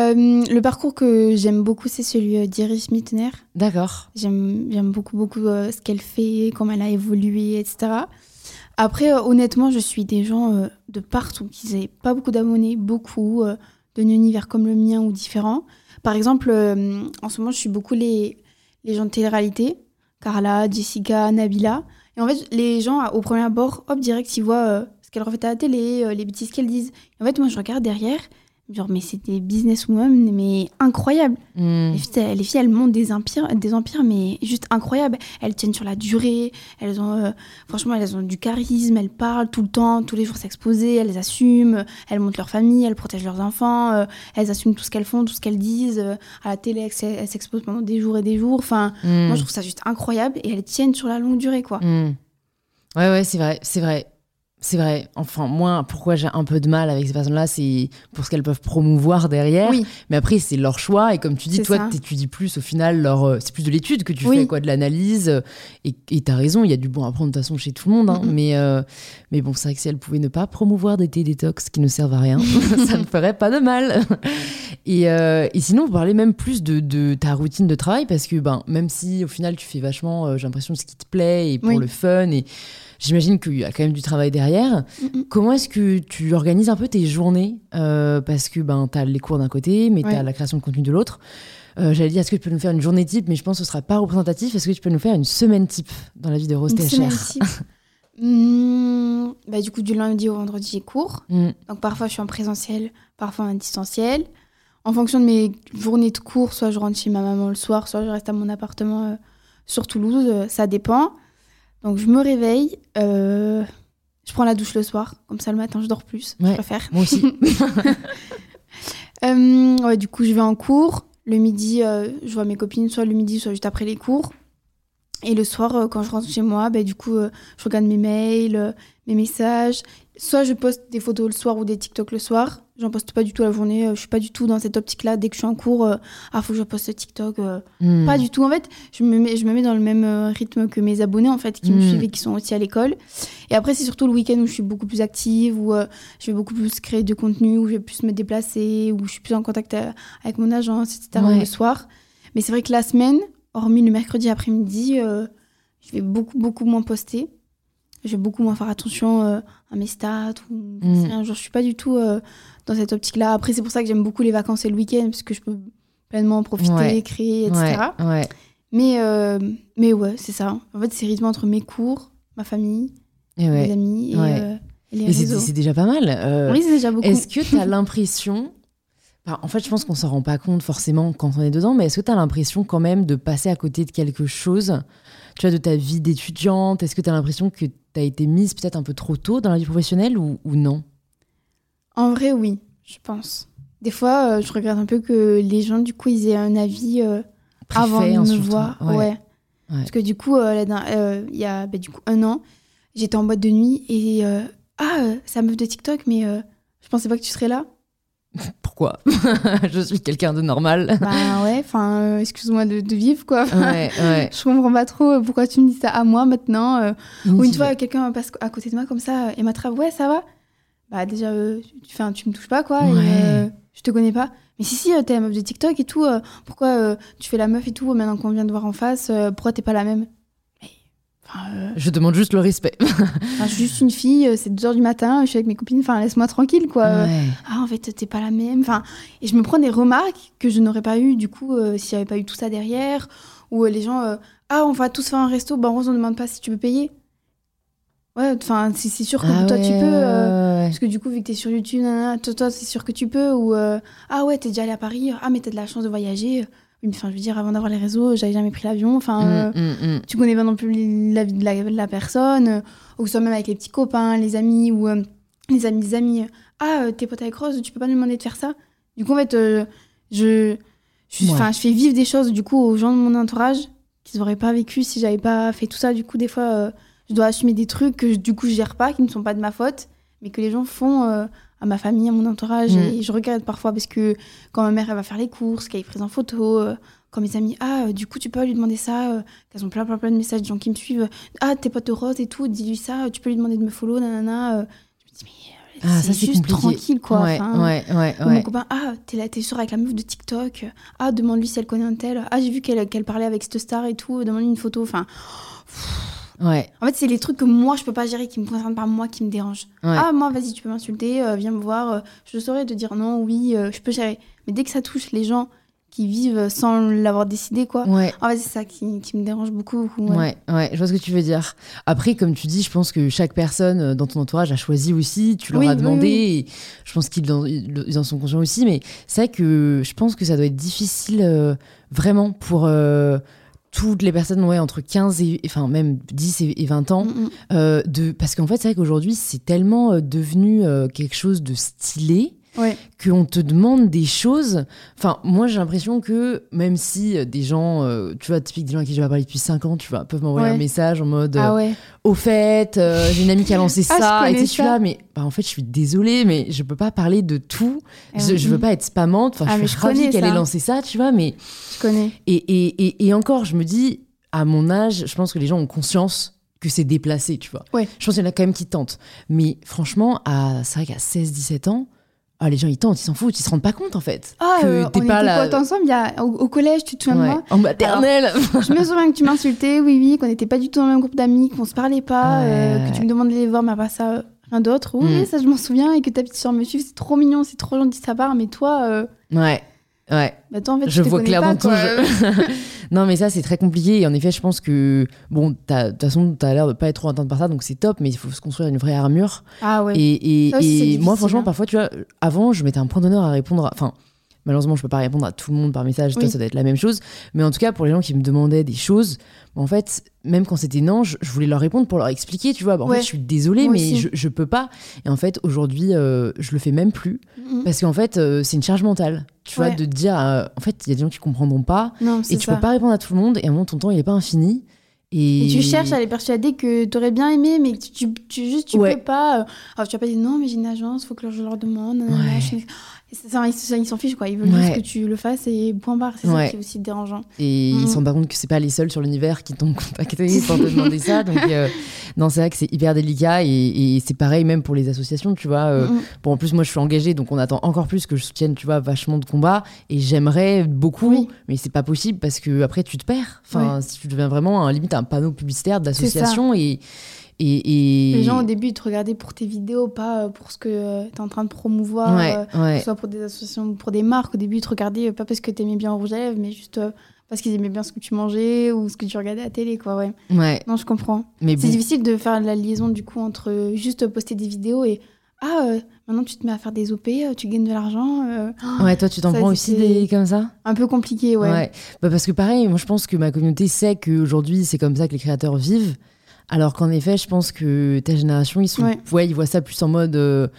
Le parcours que j'aime beaucoup, c'est celui d'Iris Mittner. D'accord. J'aime beaucoup ce qu'elle fait, comment elle a évolué, etc. Après, honnêtement, je suis des gens de partout, qui n'avaient pas beaucoup d'abonnés, beaucoup d'un univers comme le mien ou différent. Par exemple, en ce moment, je suis beaucoup les gens de télé-réalité, Carla, Jessica, Nabila. Et en fait, les gens, au premier abord, hop, direct, ils voient ce qu'elles refait à la télé, les bêtises qu'elles disent. Et en fait, moi, je regarde derrière, genre, mais c'est des businesswomen, mais incroyables. Les filles, elles montent des empires, mais juste incroyables. Elles tiennent sur la durée, franchement, elles ont du charisme, elles parlent tout le temps, tous les jours s'exposer, elles assument, elles montent leur famille, elles protègent leurs enfants, elles assument tout ce qu'elles font, tout ce qu'elles disent. À la télé, elles s'exposent pendant des jours et des jours. Enfin, moi, je trouve ça juste incroyable et elles tiennent sur la longue durée, quoi. Ouais, c'est vrai. C'est vrai. Enfin, moi, pourquoi j'ai un peu de mal avec ces personnes-là, c'est pour ce qu'elles peuvent promouvoir derrière. Oui. Mais après, c'est leur choix. Et comme tu dis, C'est toi, ça. t'étudies plus au final. C'est plus de l'étude que tu Oui. fais, quoi, de l'analyse. Et t'as raison, il y a du bon à prendre de toute façon chez tout le monde. Hein. Mais bon, c'est vrai que si elles pouvaient ne pas promouvoir des thés détox qui ne servent à rien, ça ne ferait pas de mal. Et sinon, on parlait même plus de ta routine de travail parce que même si au final, tu fais vachement, j'ai l'impression, ce qui te plaît et pour le fun et j'imagine qu'il y a quand même du travail derrière. Comment est-ce que tu organises un peu tes journées parce que t'as les cours d'un côté, mais t'as la création de contenu de l'autre. J'allais dire, est-ce que tu peux nous faire une journée type, mais je pense que ce sera pas représentatif. Est-ce que tu peux nous faire une semaine type dans la vie de Rose Une semaine THR? type. Du coup, du lundi au vendredi, j'ai cours. Donc parfois, je suis en présentiel, parfois en distanciel. En fonction de mes journées de cours, soit je rentre chez ma maman le soir, soit je reste à mon appartement sur Toulouse. Ça dépend. Donc je me réveille, je prends la douche le soir, comme ça le matin je dors plus, je préfère. Moi aussi. Du coup je vais en cours, le midi je vois mes copines, soit le midi soit juste après les cours. Et le soir quand je rentre chez moi, du coup je regarde mes mails, mes messages. Soit je poste des photos le soir ou des TikTok le soir. J'en poste pas du tout la journée. Je suis pas du tout dans cette optique-là. Dès que je suis en cours, faut que je poste TikTok. Pas du tout. En fait, je me mets dans le même rythme que mes abonnés en fait, qui me suivent et qui sont aussi à l'école. Et après, c'est surtout le week-end où je suis beaucoup plus active, où je vais beaucoup plus créer de contenu, où je vais plus me déplacer, où je suis plus en contact avec mon agence, etc. Le soir. Mais c'est vrai que la semaine, hormis le mercredi après-midi, je vais beaucoup moins poster. Je vais beaucoup moins faire attention à mes stats. Je suis pas du tout dans cette optique-là. Après, c'est pour ça que j'aime beaucoup les vacances et le week-end, parce que je peux pleinement en profiter, créer, etc. Mais ouais, c'est ça. En fait, c'est rythmé entre mes cours, ma famille, mes amis et les réseaux. C'est déjà pas mal. Oui, c'est déjà beaucoup. Est-ce que tu as l'impression... En fait, je pense qu'on s'en rend pas compte forcément quand on est dedans, mais est-ce que tu as l'impression quand même de passer à côté de quelque chose, tu vois, de ta vie d'étudiante? Est-ce que tu as l'impression que tu as été mise peut-être un peu trop tôt dans la vie professionnelle ou non? En vrai, oui, je pense. Des fois, je regrette un peu que les gens, du coup, ils aient un avis avant de me voir. Ouais. Parce que du coup, il y a du coup 1 an, j'étais en boîte de nuit et c'est la meuf de TikTok, mais je pensais pas que tu serais là. Pourquoi? Je suis quelqu'un de normal. Excuse-moi de vivre, quoi. Je comprends pas trop pourquoi tu me dis ça à moi maintenant. Ou une fois, quelqu'un passe à côté de moi comme ça et m'attrape, ouais, ça va? Déjà, tu me touches pas, quoi. Et, je te connais pas. Mais si, t'es la meuf de TikTok et tout. Pourquoi tu fais la meuf et tout, maintenant qu'on vient de voir en face? Pourquoi t'es pas la même? Je demande juste le respect. Je suis juste une fille, c'est 2h du matin, je suis avec mes copines, laisse-moi tranquille, quoi. En fait, t'es pas la même. Et je me prends des remarques que je n'aurais pas eues, du coup, s'il n'y avait pas eu tout ça derrière. Ou les gens, on va tous faire un resto, Rose, on ne demande pas si tu peux payer. Ouais, c'est sûr que toi, tu peux. Parce que du coup, vu que t'es sur YouTube, toi, c'est sûr que tu peux. Ou, t'es déjà allé à Paris, mais t'as de la chance de voyager. Je veux dire, avant d'avoir les réseaux, j'avais jamais pris l'avion. Tu connais pas non plus la vie de la personne. Ou que ce soit même avec les petits copains, les amis, ou les amis des amis. T'es pote avec Rose, tu peux pas me demander de faire ça. Du coup, en fait, je fais vivre des choses, du coup, aux gens de mon entourage qu'ils n'auraient pas vécu si j'avais pas fait tout ça. Du coup, des fois, je dois assumer des trucs que, du coup, je gère pas, qui ne sont pas de ma faute, mais que les gens font... à ma famille, à mon entourage, et je regrette parfois parce que quand ma mère elle va faire les courses, qu'elle est prise en photo, quand mes amis, du coup tu peux lui demander ça, qu'elles ont plein de messages de gens qui me suivent, t'es pote de Rose et tout, dis-lui ça, tu peux lui demander de me follow, nanana. Je me dis mais c'est juste compliqué. Tranquille, quoi. Mon copain, t'es sûre avec la meuf de TikTok, demande-lui si elle connaît un tel, j'ai vu qu'elle parlait avec cette star et tout, demande-lui une photo, En fait, c'est les trucs que moi, je peux pas gérer, qui me concernent pas moi, qui me dérangent. Moi, vas-y, tu peux m'insulter, viens me voir. Je saurais te dire non, oui, je peux gérer. Mais dès que ça touche les gens qui vivent sans l'avoir décidé, quoi. En fait, c'est ça qui me dérange beaucoup. Je vois ce que tu veux dire. Après, comme tu dis, je pense que chaque personne dans ton entourage a choisi aussi, tu leur as demandé, et je pense qu'ils en sont conscients aussi. Mais c'est vrai que je pense que ça doit être difficile, vraiment, pour... toutes les personnes entre 15 et même 10 et 20 ans parce qu'en fait c'est vrai qu'aujourd'hui c'est tellement devenu quelque chose de stylé qu'on te demande des choses. Enfin, moi, j'ai l'impression que même si des gens, tu vois, typique des gens à qui j'ai pas parlé depuis 5 ans, tu vois, peuvent m'envoyer un message en mode au fait, j'ai une amie qui a lancé ça, et tu suis là, mais en fait, je suis désolée, mais je peux pas parler de tout. Je veux pas être spammante. Enfin, je suis ravie qu'elle ait lancé ça, tu vois, mais. Je connais. Et encore, je me dis, à mon âge, je pense que les gens ont conscience que c'est déplacé, tu vois. Je pense qu'il y en a quand même qui tentent. Mais franchement, c'est vrai qu'à 16-17 ans, les gens, ils tentent, ils s'en foutent, ils se rendent pas compte, en fait. Que t'es pas là. On était potes ensemble, au collège, tu te souviens de moi? En maternelle. Alors, je me souviens que tu m'insultais, oui, qu'on n'était pas du tout dans le même groupe d'amis, qu'on se parlait pas, que tu me demandais de les voir, mais pas ça, rien d'autre. Oui, ça, je m'en souviens, et que ta petite soeur me suive, c'est trop mignon, c'est trop gentil de sa part, mais toi... Ouais. Bah toi, en fait, je vois clairement tout. Non, mais ça, c'est très compliqué. Et en effet, je pense que, bon, de toute façon, t'as l'air de pas être trop atteinte par ça, donc c'est top, mais il faut se construire une vraie armure. Et moi, franchement, parfois, tu vois, avant, je mettais un point d'honneur à répondre. Enfin, malheureusement, je peux pas répondre à tout le monde par message. Toi, ça doit être la même chose. Mais en tout cas, pour les gens qui me demandaient des choses, en fait, même quand c'était non, je voulais leur répondre pour leur expliquer, tu vois. En fait, je suis désolée, mais je peux pas. Et en fait, aujourd'hui, je le fais même plus. Parce qu'en fait, c'est une charge mentale. Tu vois, de te dire, en fait, il y a des gens qui comprendront pas. Et tu peux pas répondre à tout le monde. Et à un moment, ton temps, il est pas infini. Et tu cherches à les persuader que t'aurais bien aimé, mais tu peux pas. Alors, tu vas pas dire non, mais j'ai une agence, faut que je leur demande. Ils s'en fichent, quoi. Ils veulent juste que tu le fasses et point barre. C'est ça qui est aussi dérangeant. Et ils se rendent pas compte que c'est pas les seuls sur l'univers qui t'ont contacté pour te demander ça. Donc, non, c'est vrai que c'est hyper délicat. Et c'est pareil même pour les associations, tu vois. Bon, en plus, moi, je suis engagée, donc on attend encore plus que je soutienne, tu vois, vachement de combats. Et j'aimerais beaucoup, mais c'est pas possible parce que après, tu te perds. Enfin, si tu deviens vraiment, limite, un panneau publicitaire d'association et les gens au début ils te regardaient pour tes vidéos, pas pour ce que t'es en train de promouvoir, que ce soit pour des associations, pour des marques. Au début ils te regardaient pas parce que t'aimais bien Rouge à Lèvres, mais juste parce qu'ils aimaient bien ce que tu mangeais ou ce que tu regardais à la télé, quoi. Non, je comprends. Mais c'est difficile de faire la liaison du coup entre juste poster des vidéos et maintenant tu te mets à faire des OP, tu gagnes de l'argent. Toi tu t'en prends aussi des comme ça. Un peu compliqué, parce que pareil, moi je pense que ma communauté sait qu'aujourd'hui c'est comme ça que les créateurs vivent. Alors qu'en effet, je pense que ta génération, ils voient ça plus en mode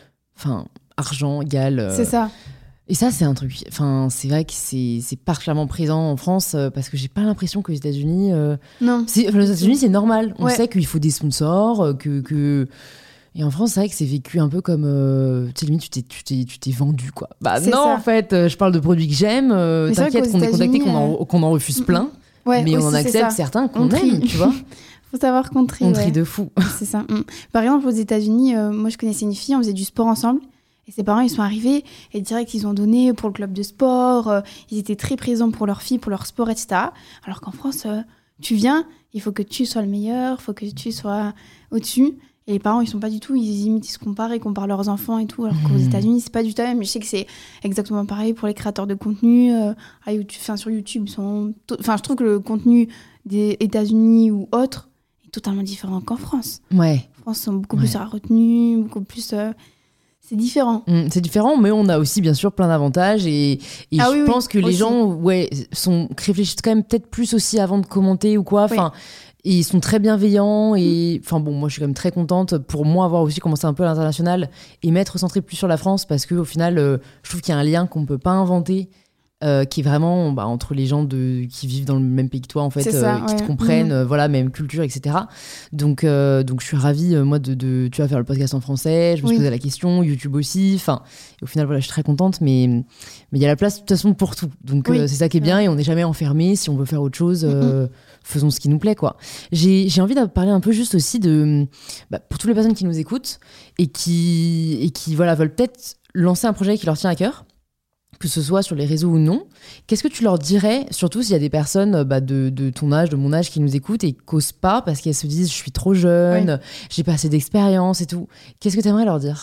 argent égal. C'est ça. Et ça, c'est un truc. Enfin, c'est vrai que c'est particulièrement présent en France parce que j'ai pas l'impression que les États-Unis. Non. Les États-Unis, c'est normal. On sait qu'il faut des sponsors, que. Et en France, c'est vrai que c'est vécu un peu comme. Tu sais, limite, tu t'es vendu, quoi. Bah non, en fait, je parle de produits que j'aime. T'inquiète qu'on est contacté, qu'on en refuse plein. Mais on en accepte certains qu'on aime, tu vois. Faut savoir contrer. On trie de fou. C'est ça. Par exemple, aux États-Unis, moi je connaissais une fille, on faisait du sport ensemble. Et ses parents, ils sont arrivés et direct, ils ont donné pour le club de sport. Ils étaient très présents pour leur fille, pour leur sport, etc. Alors qu'en France, tu viens, il faut que tu sois le meilleur, il faut que tu sois au-dessus. Et les parents, ils sont pas du tout, ils se comparent, ils comparent leurs enfants et tout. Alors qu'aux États-Unis, c'est pas du tout la même. Mais je sais que c'est exactement pareil pour les créateurs de contenu. Sur YouTube, je trouve que le contenu des États-Unis ou autres, totalement différent qu'en France. En France, sont beaucoup plus à retenue, beaucoup plus... c'est différent. C'est différent, mais on a aussi, bien sûr, plein d'avantages. Et je pense que les gens réfléchissent quand même peut-être plus aussi avant de commenter ou quoi. Enfin, ils sont très bienveillants. Et moi, je suis quand même très contente pour moi avoir aussi commencé un peu à l'international et m'être centrée plus sur la France parce qu'au final, je trouve qu'il y a un lien qu'on ne peut pas inventer. Qui est vraiment entre les gens qui vivent dans le même pays que toi en fait, qui te comprennent, même culture, etc. Donc je suis ravie moi de tu vas faire le podcast en français. Je me suis posé la question, YouTube aussi. Au final je suis très contente, mais il y a la place de toute façon pour tout. Donc c'est ça qui est bien et on n'est jamais enfermé. Si on veut faire autre chose, faisons ce qui nous plaît, quoi. J'ai envie de parler un peu juste aussi de pour toutes les personnes qui nous écoutent et qui veulent peut-être lancer un projet qui leur tient à cœur, que ce soit sur les réseaux ou non. Qu'est-ce que tu leur dirais, surtout s'il y a des personnes de ton âge, de mon âge qui nous écoutent et qui n'osent pas parce qu'elles se disent je suis trop jeune, j'ai pas assez d'expérience et tout. Qu'est-ce que tu aimerais leur dire ?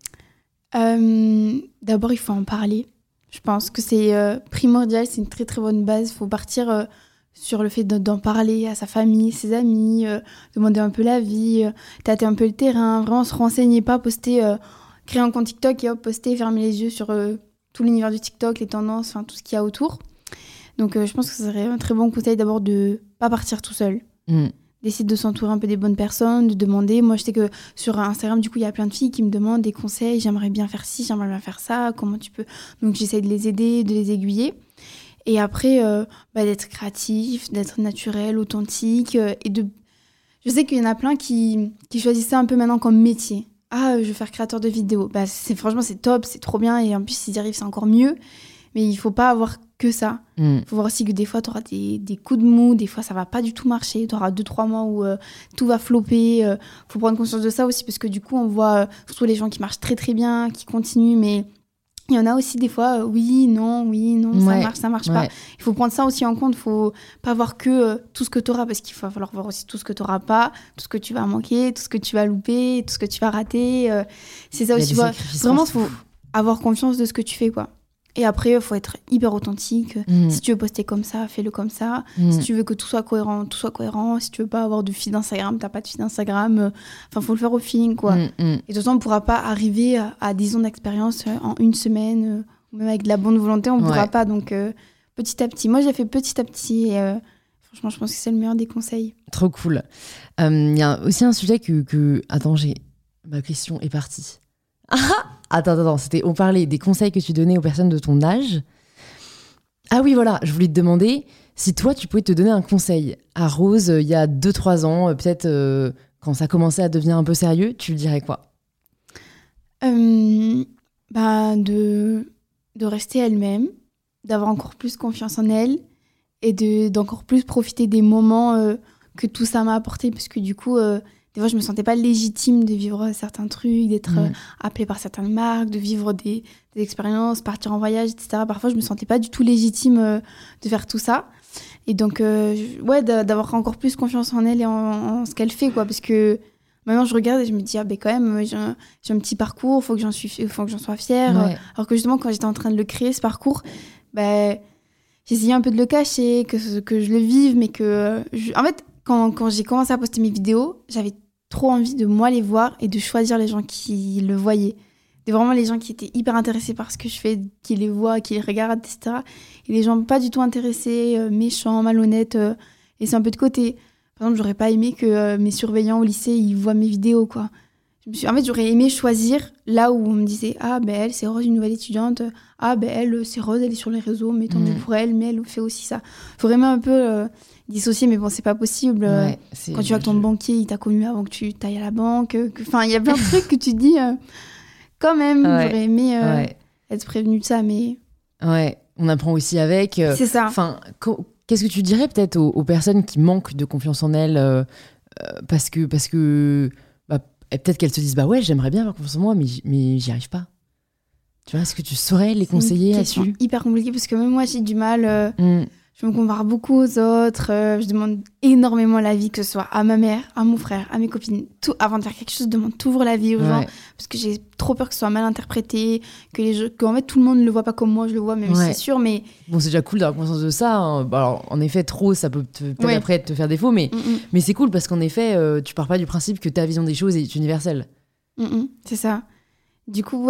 D'abord, il faut en parler. Je pense que c'est primordial, c'est une très très bonne base. Il faut partir sur le fait d'en parler à sa famille, ses amis, demander un peu l'avis, tâter un peu le terrain, vraiment se renseigner, pas poster, créer un compte TikTok et poster, fermer les yeux sur... tout l'univers du TikTok, les tendances, tout ce qu'il y a autour. Donc je pense que ce serait un très bon conseil d'abord de ne pas partir tout seul, d'essayer de s'entourer un peu des bonnes personnes, de demander. Moi, je sais que sur Instagram, du coup, il y a plein de filles qui me demandent des conseils. J'aimerais bien faire ci, j'aimerais bien faire ça. Comment tu peux... Donc, j'essaie de les aider, de les aiguiller. Et après, d'être créatif, d'être naturel, authentique. Je sais qu'il y en a plein qui choisissent ça un peu maintenant comme métier. Ah, je veux faire créateur de vidéos. Franchement, c'est top, c'est trop bien. Et en plus, s'ils y arrivent, c'est encore mieux. Mais il faut pas avoir que ça. Il faut voir aussi que des fois, tu auras des coups de mou. Des fois, ça va pas du tout marcher. Tu auras 2-3 mois où tout va flopper. Faut prendre conscience de ça aussi. Parce que du coup, on voit surtout les gens qui marchent très, très bien, qui continuent. Mais il y en a aussi des fois, oui, non, ça marche pas. Il faut prendre ça aussi en compte. Il faut pas voir que tout ce que tu auras. Parce qu'il va falloir voir aussi tout ce que tu n'auras pas, tout ce que tu vas manquer, tout ce que tu vas louper, tout ce que tu vas rater. C'est ça aussi. Vraiment, il faut avoir confiance de ce que tu fais, quoi. Et après, il faut être hyper authentique. Si tu veux poster comme ça, fais-le comme ça. Si tu veux que tout soit cohérent, tout soit cohérent. Si tu veux pas avoir de feed Instagram, t'as pas de feed Instagram. Faut le faire au feeling, quoi. Et de toute façon, on pourra pas arriver à 10 ans d'expérience en une semaine. Ou même avec de la bonne volonté, on pourra pas. Donc, petit à petit. Moi, j'ai fait petit à petit. Et franchement, je pense que c'est le meilleur des conseils. Trop cool. Il y a aussi un sujet que... Attends, ma question est partie. Attends, on parlait des conseils que tu donnais aux personnes de ton âge. Ah oui, voilà, je voulais te demander si toi, tu pouvais te donner un conseil à Rose il y a 2-3 ans, peut-être quand ça commençait à devenir un peu sérieux, tu lui dirais quoi ? De rester elle-même, d'avoir encore plus confiance en elle et d'encore plus profiter des moments que tout ça m'a apporté, parce que du coup... des fois, je me sentais pas légitime de vivre certains trucs, d'être appelée par certaines marques, de vivre des expériences, partir en voyage, etc. Parfois, je me sentais pas du tout légitime de faire tout ça. Et donc, d'avoir encore plus confiance en elle et en ce qu'elle fait, quoi. Parce que maintenant, je regarde et je me dis, quand même, j'ai un petit parcours, faut que j'en sois fière. Ouais. Alors que justement, quand j'étais en train de le créer, ce parcours, j'essayais un peu de le cacher, que je le vive, mais que... En fait, quand j'ai commencé à poster mes vidéos, j'avais trop envie de moi les voir et de choisir les gens qui le voyaient. De vraiment les gens qui étaient hyper intéressés par ce que je fais, qui les voient, qui les regardent, etc. Et les gens pas du tout intéressés, méchants, malhonnêtes, laissés un peu de côté. Par exemple, j'aurais pas aimé que mes surveillants au lycée, ils voient mes vidéos, quoi. En fait, j'aurais aimé choisir là où on me disait « Ah, elle, c'est Rose, une nouvelle étudiante. Ah, elle, c'est Rose, elle est sur les réseaux, mais tant mieux pour elle, mais elle fait aussi ça. » Il faut vraiment un peu dissocier, mais bon, c'est pas possible. Quand tu vois que ton banquier, il t'a connu avant que tu t'ailles à la banque. Enfin, il y a plein de trucs que tu te dis, quand même, j'aurais aimé être prévenue de ça, mais... Ouais, on apprend aussi avec. C'est ça. Enfin, qu'est-ce que tu dirais peut-être aux personnes qui manquent de confiance en elles parce que peut-être qu'elles se disent j'aimerais bien avoir confiance en moi, mais j'y arrive pas. Tu vois, est-ce que tu saurais les conseiller là-dessus ? C'est hyper compliqué parce que même moi j'ai du mal. Je me compare beaucoup aux autres. Je demande énormément l'avis, que ce soit à ma mère, à mon frère, à mes copines. Tout, avant de faire quelque chose, je demande toujours l'avis aux gens parce que j'ai trop peur que ce soit mal interprété, qu'en fait tout le monde ne le voit pas comme moi je le vois, même si c'est sûr. Mais bon, c'est déjà cool d'avoir conscience de ça. Hein. Alors, en effet, trop, ça peut peut-être après te faire défaut, mais c'est cool parce qu'en effet, tu pars pas du principe que ta vision des choses est universelle. C'est ça. Du coup,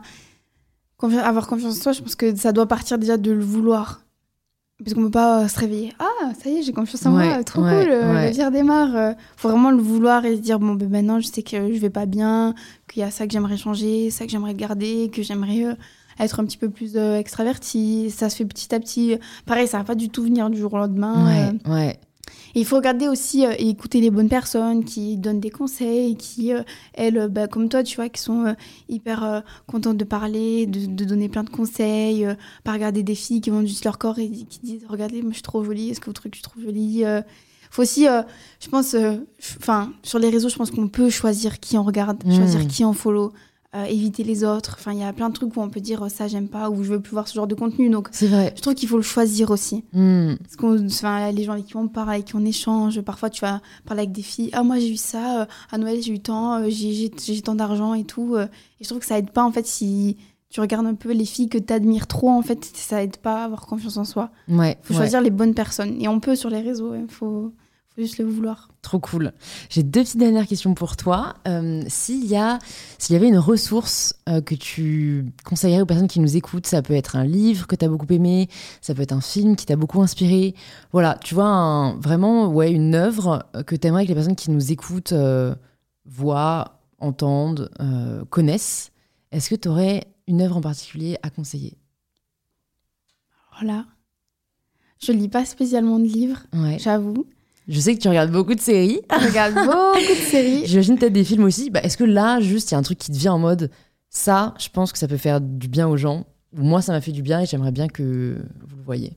avoir confiance en soi, je pense que ça doit partir déjà de le vouloir. Parce qu'on peut pas se réveiller. Ah, ça y est, j'ai confiance en moi, trop cool, la vie redémarre. Faut vraiment le vouloir et se dire, maintenant, je sais que je vais pas bien, qu'il y a ça que j'aimerais changer, ça que j'aimerais garder, que j'aimerais être un petit peu plus extravertie. Ça se fait petit à petit. Pareil, ça va pas du tout venir du jour au lendemain. Et il faut regarder aussi et écouter les bonnes personnes qui donnent des conseils, qui, elles, comme toi, tu vois, qui sont hyper contentes de parler, de donner plein de conseils, pas regarder des filles qui vendent juste leur corps et qui disent « Regardez, moi, je suis trop jolie, est-ce que vous trouvez que je suis trop jolie ?» Faut aussi, je pense, sur les réseaux, je pense qu'on peut choisir qui on regarde, choisir qui on follow. Éviter les autres. Enfin, il y a plein de trucs où on peut dire ça j'aime pas ou je veux plus voir ce genre de contenu. Donc, c'est vrai. Je trouve qu'il faut le choisir aussi. Parce les gens avec qui on parle, avec qui on échange, parfois tu vas parler avec des filles. Ah, moi j'ai eu ça, à Noël j'ai eu tant, j'ai tant d'argent et tout. Et je trouve que ça aide pas en fait si tu regardes un peu les filles que t'admires trop. En fait, ça aide pas à avoir confiance en soi. Faut choisir les bonnes personnes. Et on peut sur les réseaux. Faut faut juste le vouloir. Trop cool. J'ai 2 petites dernières questions pour toi. S'il y avait une ressource que tu conseillerais aux personnes qui nous écoutent, ça peut être un livre que tu as beaucoup aimé, ça peut être un film qui t'a beaucoup inspiré. Voilà, tu vois, vraiment une œuvre que tu aimerais que les personnes qui nous écoutent voient, entendent, connaissent. Est-ce que tu aurais une œuvre en particulier à conseiller ? Voilà. Je lis pas spécialement de livres, j'avoue. Je sais que tu regardes beaucoup de séries. Je regarde beaucoup de séries. J'imagine peut-être des films aussi. Est-ce que là, juste, il y a un truc qui te vient en mode ça, je pense que ça peut faire du bien aux gens. Moi, ça m'a fait du bien et j'aimerais bien que vous le voyiez.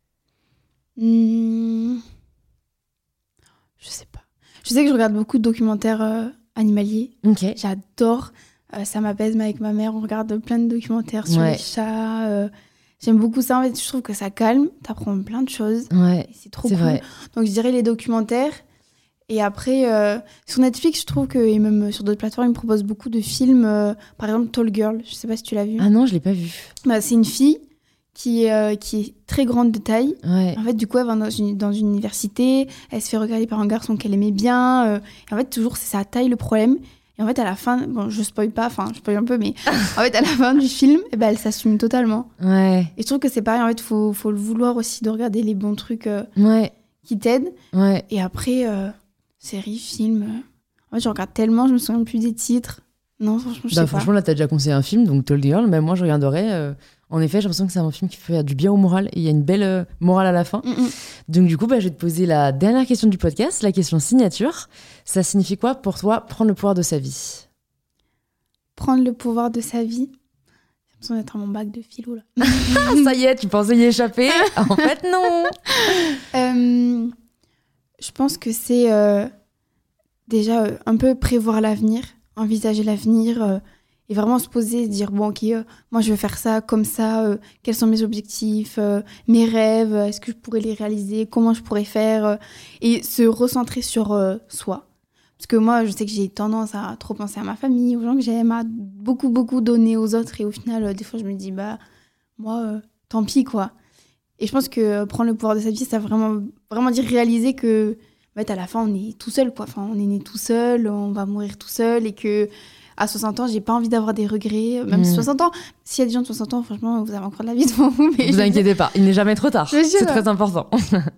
Je sais pas. Je sais que je regarde beaucoup de documentaires animaliers. Ok. J'adore. Ça m'apaise, mais avec ma mère, on regarde plein de documentaires sur les chats. J'aime beaucoup ça. En fait, je trouve que ça calme. T'apprends plein de choses. Ouais, c'est trop cool. Vrai. Donc, je dirais les documentaires. Et après, sur Netflix, je trouve que, et même sur d'autres plateformes, ils me proposent beaucoup de films. Par exemple, Tall Girl. Je sais pas si tu l'as vu. Ah non, je l'ai pas vu. C'est une fille qui est très grande de taille. Ouais. En fait, du coup, elle va dans une université. Elle se fait regarder par un garçon qu'elle aimait bien. Et en fait, toujours, c'est sa taille le problème. Et en fait, à la fin, bon, je spoil pas, enfin, je spoil un peu, mais en fait, à la fin du film, elle s'assume totalement. Ouais. Et je trouve que c'est pareil, en fait, faut le vouloir aussi de regarder les bons trucs qui t'aident. Ouais. Et après, séries, films. En fait, je regarde tellement, je me souviens plus des titres. Non, franchement, je sais pas. Franchement, là, t'as déjà conseillé un film, donc Tall Girl, même moi, je regarderais. En effet, j'ai l'impression que c'est un film qui fait du bien au moral et il y a une belle morale à la fin. Donc du coup, je vais te poser la dernière question du podcast, la question signature. Ça signifie quoi pour toi, prendre le pouvoir de sa vie ? Prendre le pouvoir de sa vie ? J'ai l'impression d'être à mon bac de philo, là. Ça y est, tu pensais y échapper ? En fait, non. Je pense que c'est déjà un peu prévoir l'avenir, envisager l'avenir... Et vraiment se poser, dire, bon, ok, moi je veux faire ça, comme ça, quels sont mes objectifs, mes rêves, est-ce que je pourrais les réaliser, comment je pourrais faire, et se recentrer sur soi. Parce que moi, je sais que j'ai tendance à trop penser à ma famille, aux gens que j'aime, à beaucoup, beaucoup donner aux autres, et au final, des fois, je me dis, moi, tant pis, quoi. Et je pense que prendre le pouvoir de sa vie, ça veut vraiment dire réaliser que, à la fin, on est tout seul, quoi. Enfin, on est né tout seul, on va mourir tout seul, et que... À 60 ans, j'ai pas envie d'avoir des regrets. Même 60 ans, s'il y a des gens de 60 ans, franchement, vous avez encore de la vie devant vous. Mais vous inquiétez pas, il n'est jamais trop tard. C'est très important.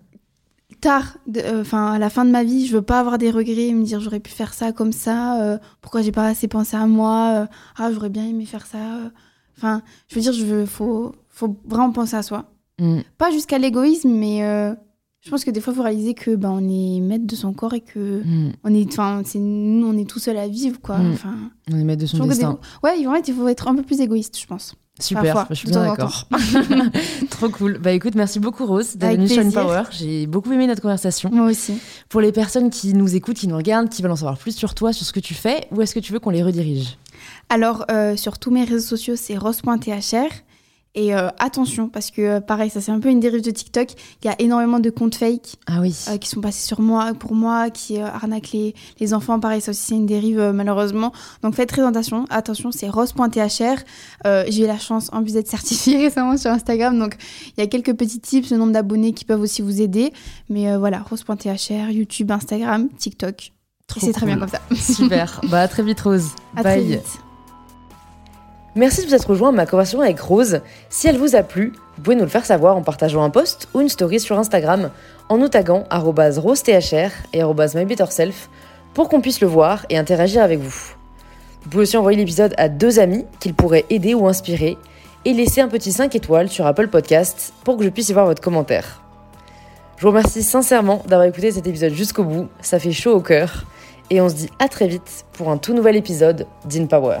Tard, à la fin de ma vie, je veux pas avoir des regrets, me dire j'aurais pu faire ça comme ça, pourquoi j'ai pas assez pensé à moi, j'aurais bien aimé faire ça. Je veux dire, faut vraiment penser à soi. Pas jusqu'à l'égoïsme, mais... Je pense que des fois, il faut réaliser que on est maître de son corps et que on est tout seul à vivre, quoi. On est maître de son destin. Il faut être un peu plus égoïste, je pense. Super, parfois, je suis bien d'accord. Trop cool. Écoute, merci beaucoup Rose d'être venue sur InPower. J'ai beaucoup aimé notre conversation. Moi aussi. Pour les personnes qui nous écoutent, qui nous regardent, qui veulent en savoir plus sur toi, sur ce que tu fais, où est-ce que tu veux qu'on les redirige ? Alors, sur tous mes réseaux sociaux, c'est rose.thr. Et attention, parce que pareil, ça c'est un peu une dérive de TikTok. Il y a énormément de comptes fake qui sont passés pour moi, qui arnaquent les enfants. Pareil, ça aussi c'est une dérive malheureusement. Donc faites très attention, c'est rose.thr. J'ai eu la chance en plus d'être certifiée récemment sur Instagram. Donc il y a quelques petits tips, le nombre d'abonnés qui peuvent aussi vous aider. Mais voilà, rose.thr, YouTube, Instagram, TikTok. Et c'est très bien comme ça. Super, à très vite Rose. À très vite. Merci de vous être rejoint à ma conversation avec Rose. Si elle vous a plu, vous pouvez nous le faire savoir en partageant un post ou une story sur Instagram en nous taguant @rosethr et @mybetterself pour qu'on puisse le voir et interagir avec vous. Vous pouvez aussi envoyer l'épisode à 2 amis qu'il pourrait aider ou inspirer et laisser un petit 5 étoiles sur Apple Podcast pour que je puisse y voir votre commentaire. Je vous remercie sincèrement d'avoir écouté cet épisode jusqu'au bout, ça fait chaud au cœur et on se dit à très vite pour un tout nouvel épisode d'InPower.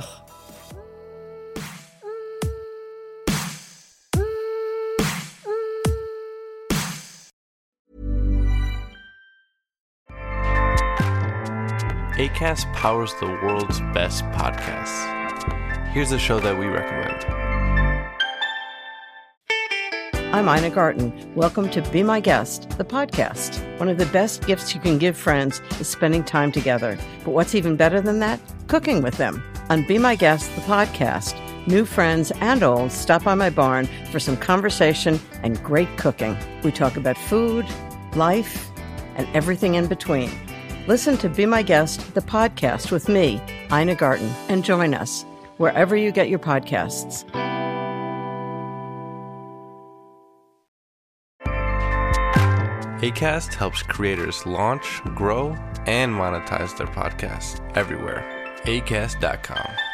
Acast powers the world's best podcasts. Here's a show that we recommend. I'm Ina Garten. Welcome to Be My Guest, the podcast. One of the best gifts you can give friends is spending time together. But what's even better than that? Cooking with them. On Be My Guest, the podcast, new friends and old stop by my barn for some conversation and great cooking. We talk about food, life, and everything in between. Listen to Be My Guest, the podcast with me, Ina Garten, and join us wherever you get your podcasts. Acast helps creators launch, grow, and monetize their podcasts everywhere. Acast.com.